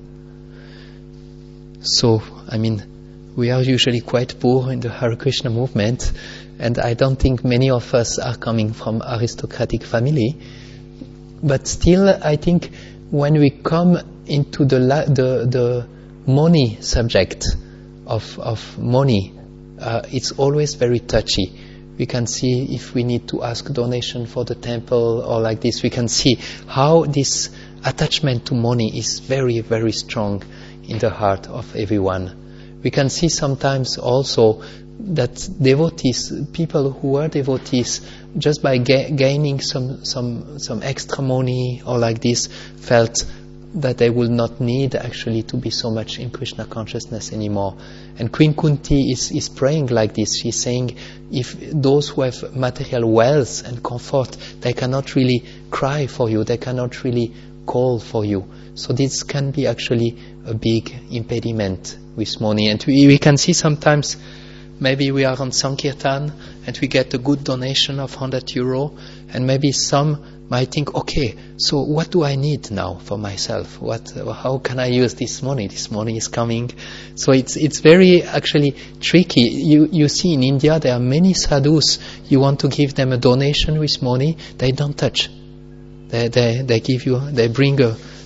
So, I mean, we are usually quite poor in the Hare Krishna movement, and I don't think many of us are coming from aristocratic family. But still, I think when we come into the la- the, the money subject of of money, uh, it's always very touchy. We can see if we need to ask donation for the temple or like this. We can see how this attachment to money is very, very strong in the heart of everyone. We can see sometimes also that devotees, people who are devotees, just by ga- gaining some, some, some extra money or like this, felt that they will not need actually to be so much in Krishna consciousness anymore. And Queen Kunti is, is praying like this. She's saying, if those who have material wealth and comfort, they cannot really cry for you, they cannot really call for you. So this can be actually a big impediment with money. And we, we can see sometimes, maybe we are on Sankirtan and we get a good donation of one hundred euro, and maybe some might think, okay, so what do I need now for myself? What, uh, how can I use this money? This money is coming. So it's it's very actually tricky. You you see in India there are many sadhus. You want to give them a donation with money, they don't touch. They they they give you, they bring a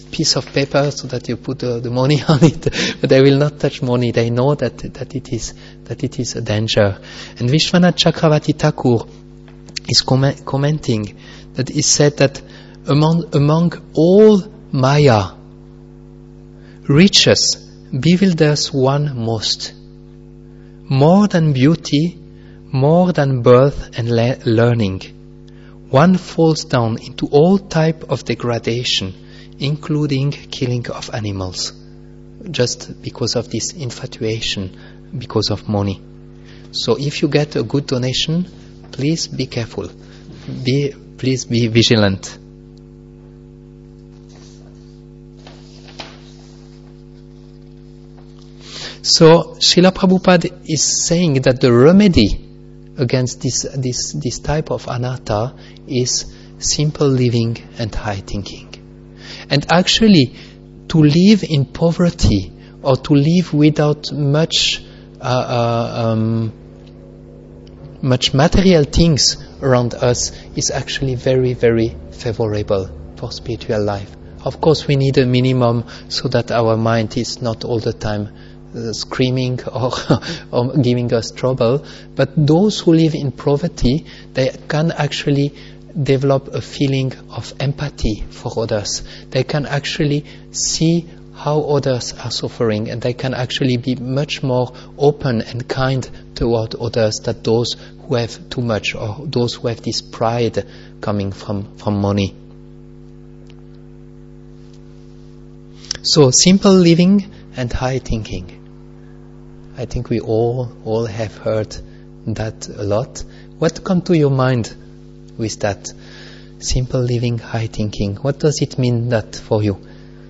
piece of paper so that you put uh, the money on it, but they will not touch money. They know that that it is that it is a danger. And Vishwanath Chakravarti Thakur is com- commenting that he said that among among all Maya, riches bewilders one most. More than beauty, more than birth and le- learning, one falls down into all type of degradation, including killing of animals, just because of this infatuation, because of money. So if you get a good donation, please be careful. Be, please be vigilant. So Srila Prabhupada is saying that the remedy against this this this type of anatta is simple living and high thinking. And actually, to live in poverty or to live without much uh, uh, um, much material things around us is actually very, very favorable for spiritual life. Of course, we need a minimum so that our mind is not all the time uh, screaming or, or giving us trouble. But those who live in poverty, they can actually develop a feeling of empathy for others. They can actually see how others are suffering, and they can actually be much more open and kind toward others than those who have too much or those who have this pride coming from, from money. So simple living and high thinking. I think we all all have heard that a lot. What comes to your mind with that? Simple living, high thinking. What does it mean that for you?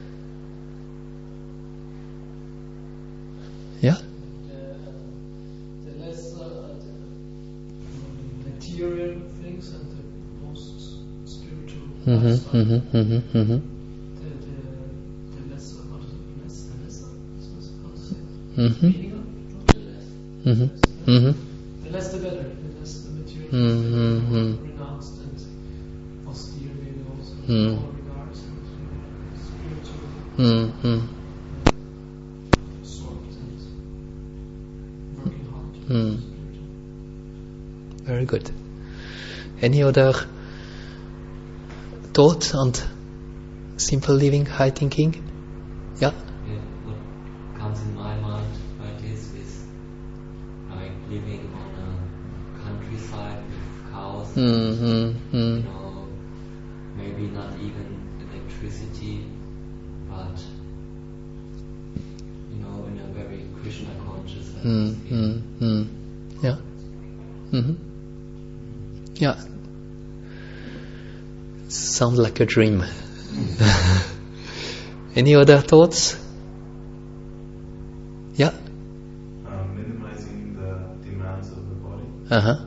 Yeah? The, the less uh, the material things and the most spiritual Mm-hmm, lifestyle. mm-hmm, mm-hmm, mm-hmm. The, the, the less, how to say, less, the lesser, how to say, Mm-hmm. weniger? Mm-hmm. Mm-hmm. The less the better, the less the material Mm-hmm. things that are renounced and austere, maybe also in Mm. all regards, and spiritual Mm-hmm. absorbed and working hard. Mm. Spiritual. Very good. Any other thoughts on simple living, high thinking? Yeah? Yeah, what comes in my mind like this is like living on a countryside with cows, Mm-hmm. you Mm. know, maybe not even electricity, but you know, in a very Krishna conscious atmosphere. Mm-hmm. Mm. Yeah. Mm-hmm. Yeah. Sounds like a dream. Any other thoughts? Yeah. Uh, minimizing the demands of the body. Uh-huh.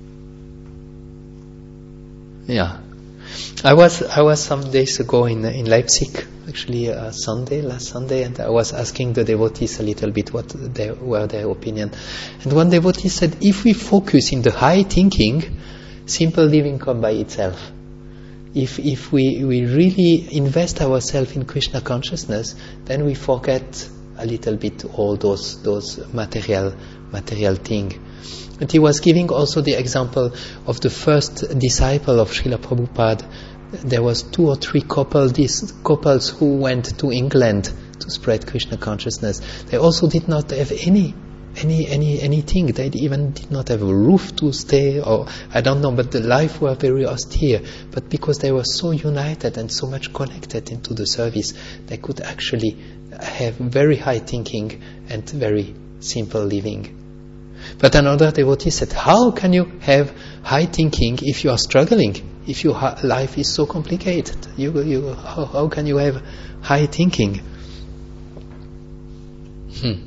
Yeah. I was I was some days ago in in Leipzig, actually uh, Sunday, last Sunday, and I was asking the devotees a little bit what they, were their opinion. And one devotee said, if we focus in the high thinking, simple living comes by itself. If if we, we really invest ourselves in Krishna consciousness, then we forget a little bit all those those material material things. And he was giving also the example of the first disciple of Srila Prabhupada. There was two or three couple, these couples who went to England to spread Krishna consciousness. They also did not have any any any anything. They even did not have a roof to stay, or I don't know, but the life were very austere. But because they were so united and so much connected into the service, they could actually have very high thinking and very simple living. But another devotee said, how can you have high thinking if you are struggling? If your ha- life is so complicated, you, you, how, how can you have high thinking? Hmm.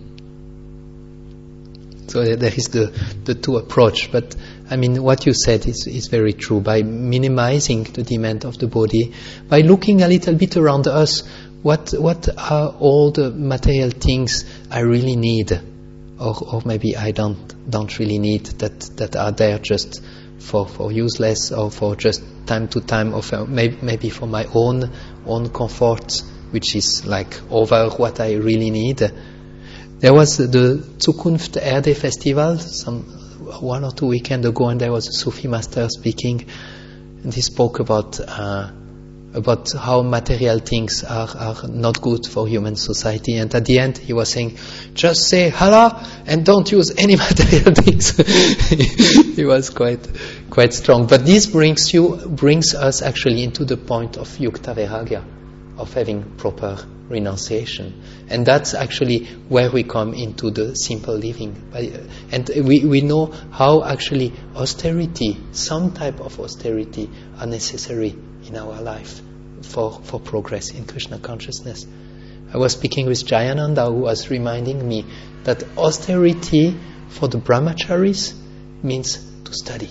So there is the, the two approach. But I mean, what you said is, is very true. By minimizing the demand of the body, by looking a little bit around us, what what are all the material things I really need? Or, or maybe I don't don't really need, that, that are there just for, for useless, or for just time to time, or for maybe maybe for my own own comfort which is like over what I really need. There was the Zukunft Erde Festival some one or two weekends ago, and there was a Sufi master speaking, and he spoke about uh, about how material things are, are not good for human society. And at the end he was saying, just say Allah and don't use any material things. He was quite quite strong. But this brings you brings us actually into the point of Yukta Vairagya, of having proper renunciation. And that's actually where we come into the simple living. And we, we know how actually austerity, some type of austerity, are necessary in our life for, for progress in Krishna consciousness. I was speaking with Jayananda, who was reminding me that austerity for the brahmacharis means to study.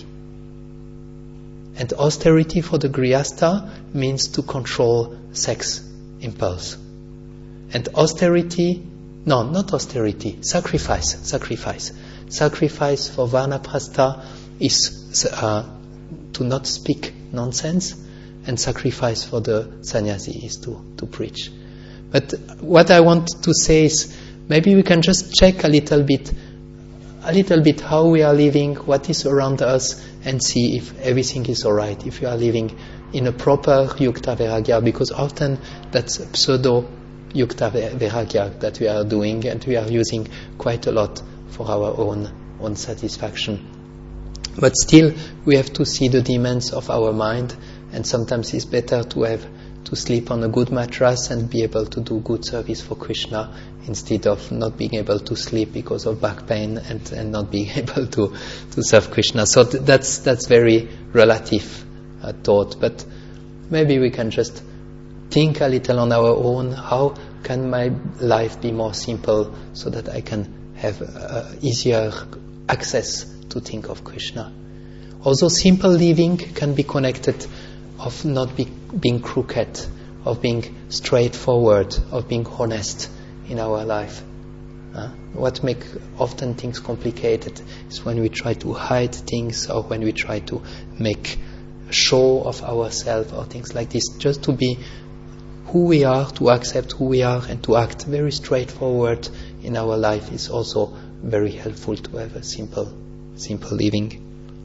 And austerity for the grihastha means to control sex impulse. And austerity, no, not austerity, sacrifice, sacrifice. Sacrifice for vanaprastha is uh, to not speak nonsense, and sacrifice for the sannyasi is to, to preach. But what I want to say is, maybe we can just check a little bit, a little bit how we are living, what is around us, and see if everything is alright, if you are living in a proper Yukta Vairagya, because often that's pseudo Yukta Vairagya that we are doing, and we are using quite a lot for our own own satisfaction. But still, we have to see the demands of our mind, and sometimes it's better to have to sleep on a good mattress and be able to do good service for Krishna, instead of not being able to sleep because of back pain and, and not being able to, to serve Krishna. So th- that's that's very relative uh, thought, but maybe we can just think a little on our own, how can my life be more simple so that I can have uh, easier access to think of Krishna. Also, simple living can be connected of not be, being crooked, of being straightforward, of being honest in our life. Uh, what makes often things complicated is when we try to hide things, or when we try to make a show of ourselves or things like this. Just to be who we are, to accept who we are, and to act very straightforward in our life is also very helpful to have a simple, simple living.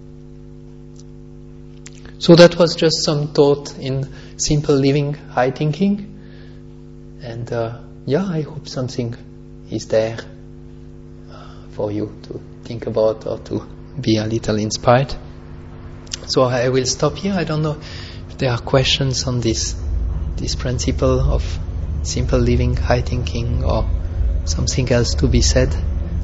So that was just some thought in simple living, high thinking, and uh, yeah, I hope something is there uh, for you to think about or to be a little inspired. So I will stop here. I don't know if there are questions on this this principle of simple living, high thinking, or something else to be said.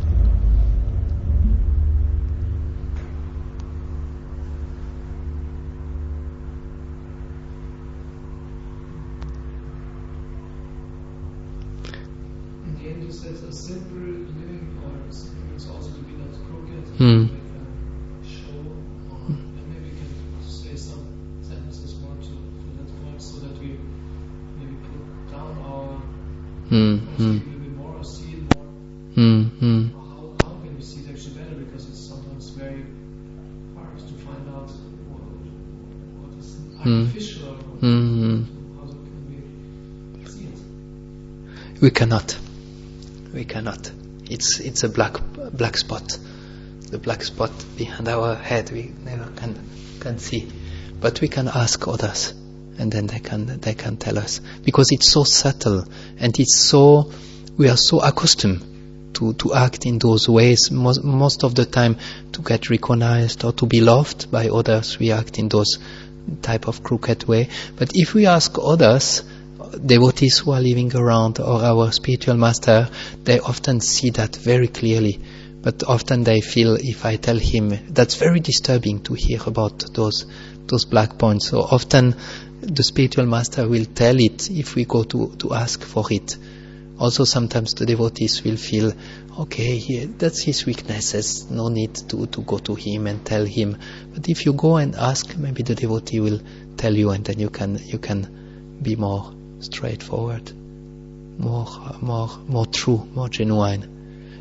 In the end, you said a simple living, or simple means also to be not crooked, Hmm. make a show, or and maybe you can say some sentences more to, to that point, so that we maybe put down our Hmm. or see Hmm. a little bit more, or see it more. Hmm. Hmm. Or how, how can we see it actually better? Because it's sometimes very hard to find out what, what is artificial, or what, Hmm. how can we see it? We cannot. We cannot. It's it's a black black spot, the black spot behind our head. We never can can see, but we can ask others, and then they can they can tell us, because it's so subtle, and it's so we are so accustomed to to act in those ways. Most most of the time, to get recognized or to be loved by others, we act in those type of crooked way. But if we ask others, devotees who are living around, or our spiritual master, they often see that very clearly. But often they feel, if I tell him, that's very disturbing to hear about those those black points. So often the spiritual master will tell it if we go to, to ask for it. Also sometimes the devotees will feel, okay, he, that's his weaknesses, no need to, to go to him and tell him. But if you go and ask, maybe the devotee will tell you, and then you can you can be more straightforward, more more more true, more genuine.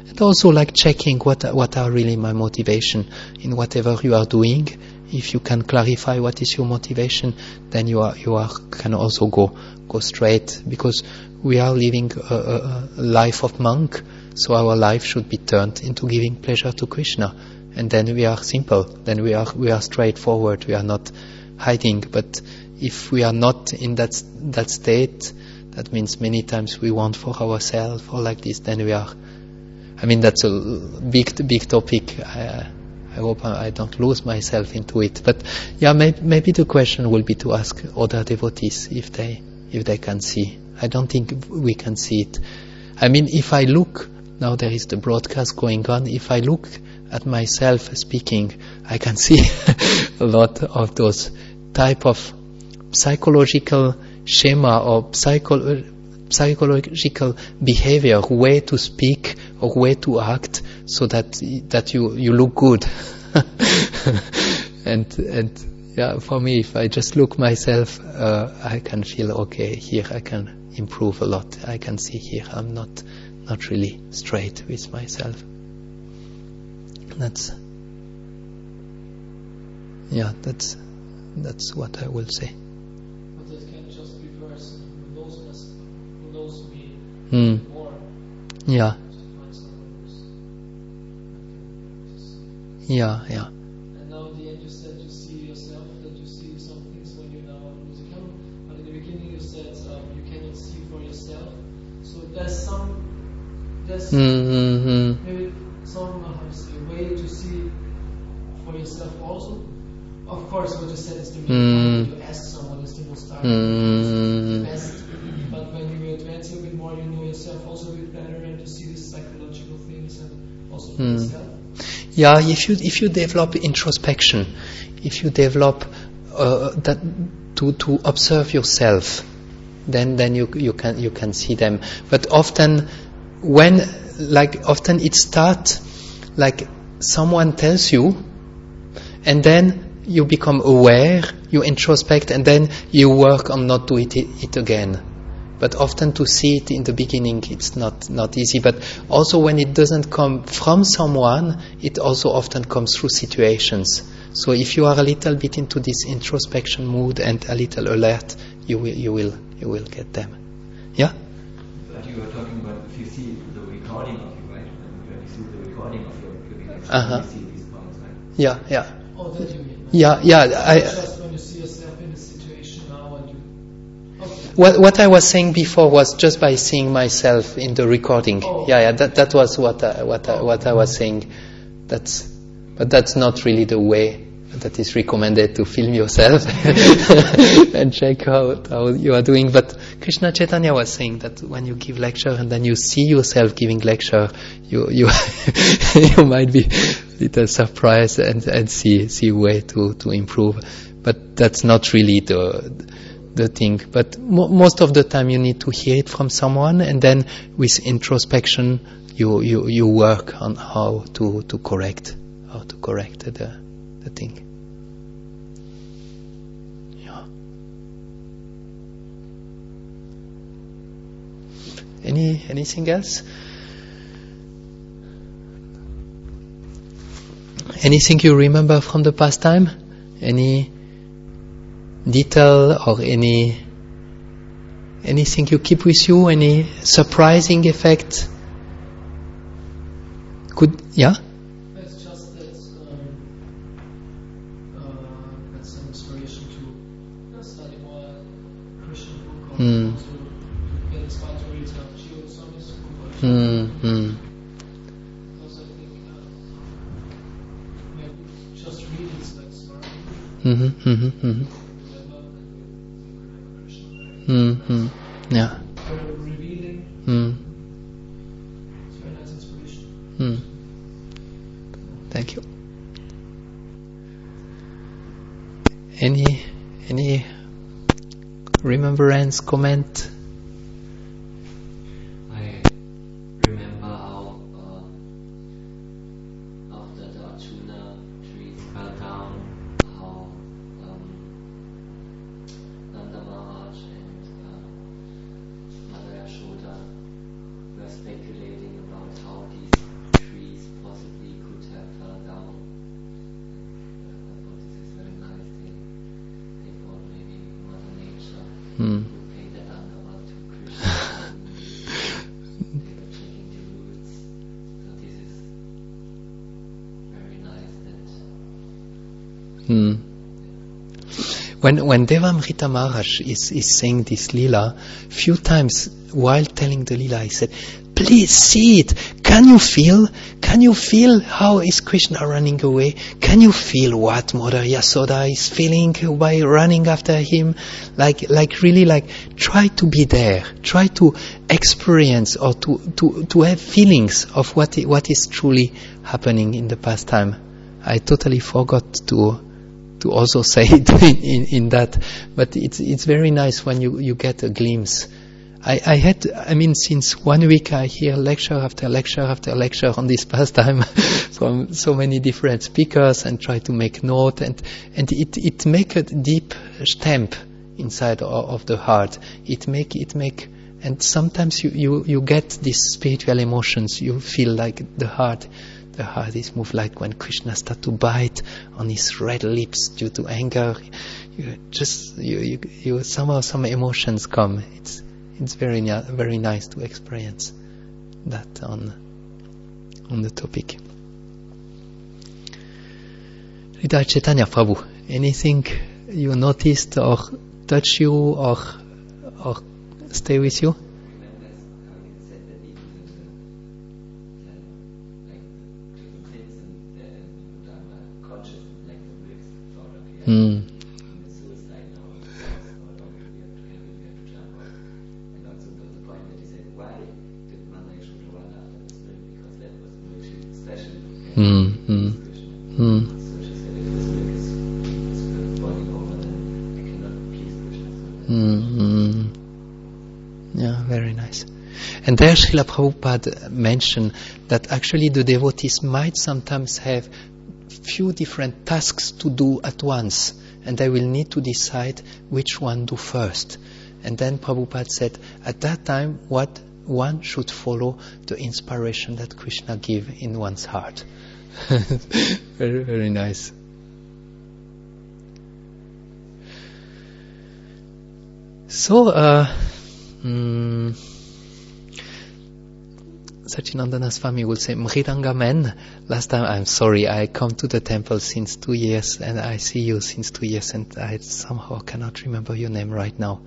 And also like checking what what are really my motivation in whatever you are doing. If you can clarify what is your motivation, then you are you are can also go go straight, because we are living a, a, a life of monk, so our life should be turned into giving pleasure to Krishna, and then we are simple, then we are we are straightforward, we are not hiding. But if we are not in that that state, that means many times we want for ourselves or like this, then we are. I mean, that's a big big topic. I, I hope I don't lose myself into it. But yeah, maybe, maybe the question will be to ask other devotees if they if they can see. I don't think we can see it. I mean, if I look, now there is the broadcast going on, if I look at myself speaking, I can see a lot of those type of psychological schema or psycho, psychological behavior, way to speak or way to act, so that that you, you look good. and and yeah, for me, if I just look myself, uh, I can feel okay. Here I can improve a lot. I can see here I'm not not really straight with myself. That's yeah, that's that's what I will say. But that can just reverse with those of us, with those we Hmm. more. Yeah, To find someone who's yeah, yeah. And now in the end you said you see yourself, that you see some things when you're now musical, but in the beginning you said um, you cannot see for yourself. So there's some, there's Mm-hmm. maybe some uh, how to say, way to see for yourself also. Of course, what you said is the main point. You ask someone is the most direct, Mm. the best. But when you advance a bit more, you know yourself also a bit better, and you see these psychological things and also for Mm. yourself. Yeah, if you if you develop introspection, if you develop uh, that to to observe yourself, then then you you can you can see them. But often, when like often it starts like someone tells you, and then you become aware, you introspect, and then you work on not doing it, it again. But often to see it in the beginning, it's not, not easy. But also when it doesn't come from someone, it also often comes through situations. So if you are a little bit into this introspection mood and a little alert, you will, you will, you will get them. Yeah? But you were talking about if you see the recording of you, right? When you see the recording of your giving action, Uh-huh. you see these points, right? Yeah, yeah. Oh, that you mean? Yeah, yeah. I, Just when you see yourself in the situation now and you. Okay. What, what I was saying before was just by seeing myself in the recording. Oh. Yeah, yeah, that, that was what I, what I, what I was saying. That's, but that's not really the way that is recommended to film yourself and check how, how you are doing. But Krishna Chaitanya was saying that when you give lecture and then you see yourself giving lecture, you, you, you might be a little surprised and, and see, see a way to, to improve. But that's not really the, the thing. But mo- most of the time you need to hear it from someone, and then with introspection you you, you work on how to, to correct how to correct the the thing. Yeah. Any anything else? Anything you remember from the past time? Any detail or any anything you keep with you? Any surprising effect? Could yeah? It's just that um, uh, that's an inspiration to uh, study more Christian book or Hmm. also get inspired to read uh, Gio Swami's book. Hmm. Hmm. Because I think uh, yeah, just read it's like smart. Mm-hmm. Mm-hmm. Mm-hmm. Remember and we remember Krishna. Mm-hmm. Yeah. Very revealing. Hmm. It's very nice inspiration. Hmm. Thank you. Any any remembrance, comment? I remember how uh, after the Arjuna tree fell down, how um, Nanda Maharaj and uh, Mother Yashoda were speculating about how these Hmm. When when Devamrita Maharaj is, is saying this lila, few times while telling the lila, he said, "Please see it. Can you feel? Can you feel how is Krishna running away? Can you feel what Mother Yasoda is feeling by running after him? Like like really like try to be there. Try to experience or to to, to have feelings of what i- what is truly happening in the pastime." I totally forgot to. to also say it in, in, in that, but it's it's very nice when you, you get a glimpse. I, I had, I mean, since one week I hear lecture after lecture after lecture on this pastime from so many different speakers and try to make note, and and it it make a deep stamp inside of, of the heart. It make it make, and sometimes you, you, you get these spiritual emotions. You feel like the heart. The heart is moved, like when Krishna starts to bite on his red lips due to anger. You just you, you, you somehow some emotions come. It's it's very very nice to experience that on on the topic. Hridaya Chaitanya Prabhu, anything you noticed or touch you or or stay with you? Mm. Mm, mm, mm. Mm, mm. Yeah, very nice. And there Srila Prabhupada mentioned that actually the devotees might sometimes have few different tasks to do at once, and they will need to decide which one do first. And then Prabhupada said, at that time, what one should follow the inspiration that Krishna give in one's heart. Very, very nice. So, uh, mm, Sachinandana Swami will say, Mridanga man, last time, I'm sorry, I come to the temple since two years and I see you since two years and I somehow cannot remember your name right now.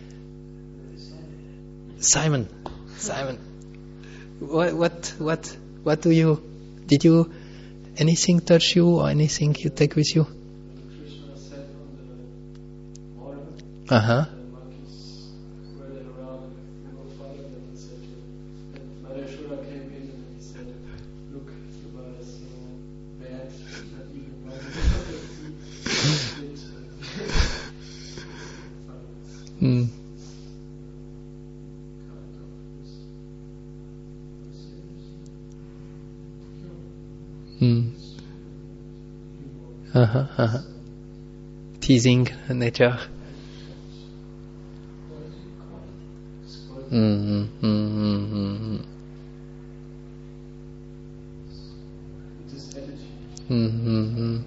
Simon. Simon. What, what, what, what do you, did you, anything touch you or anything you take with you? Krishna sat on the water. Uh-huh. Mm. Mm. Uh-huh, uh-huh. Teasing nature. Mm, mm, mm, mm, mm. Mm, mm, mm.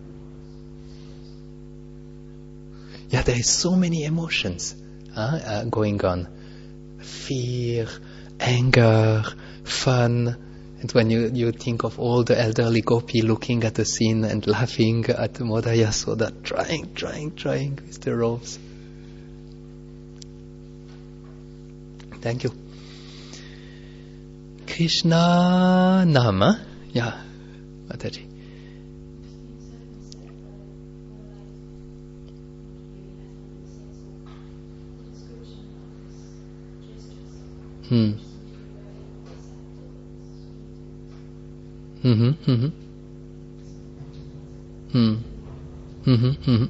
Yeah, there is so many emotions uh, uh, going on. Fear, anger, fun. And when you, you think of all the elderly gopi looking at the scene and laughing at Mother Yasoda, trying, trying, trying with the ropes. Thank you. Krishna Nama. Yeah, Mataji. Hmm. Mm-hmm. Mm-hmm. Hmm. Mm-hmm. Mm-hmm.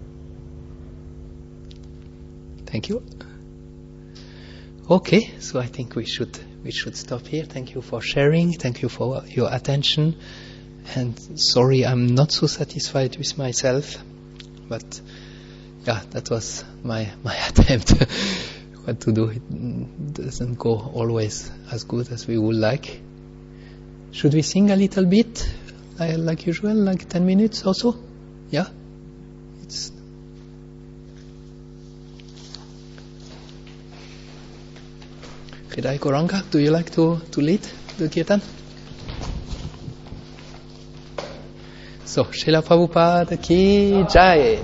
Thank you. Okay, so I think we should we should stop here. Thank you for sharing. Thank you for your attention. And sorry, I'm not so satisfied with myself, but yeah, that was my my attempt. What to do? It doesn't go always as good as we would like. Should we sing a little bit, uh, like usual, like ten minutes or so? Yeah? It's Hridaya Gauranga, do you like to, to lead the kirtan? So, Srila Prabhupada ki jai.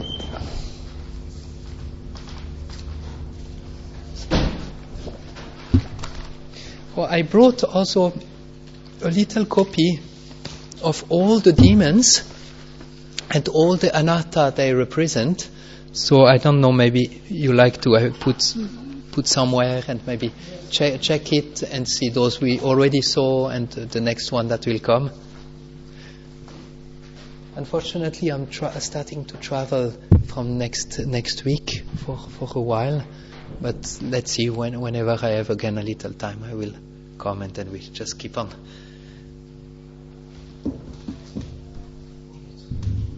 Well, I brought also a little copy of all the demons and all the anatta they represent. So I don't know, maybe you like to uh, put put somewhere and maybe check, check it and see those we already saw and uh, the next one that will come. Unfortunately, I'm tra- starting to travel from next next week for, for a while, but let's see, when, whenever I have again a little time, I will come and then we just keep on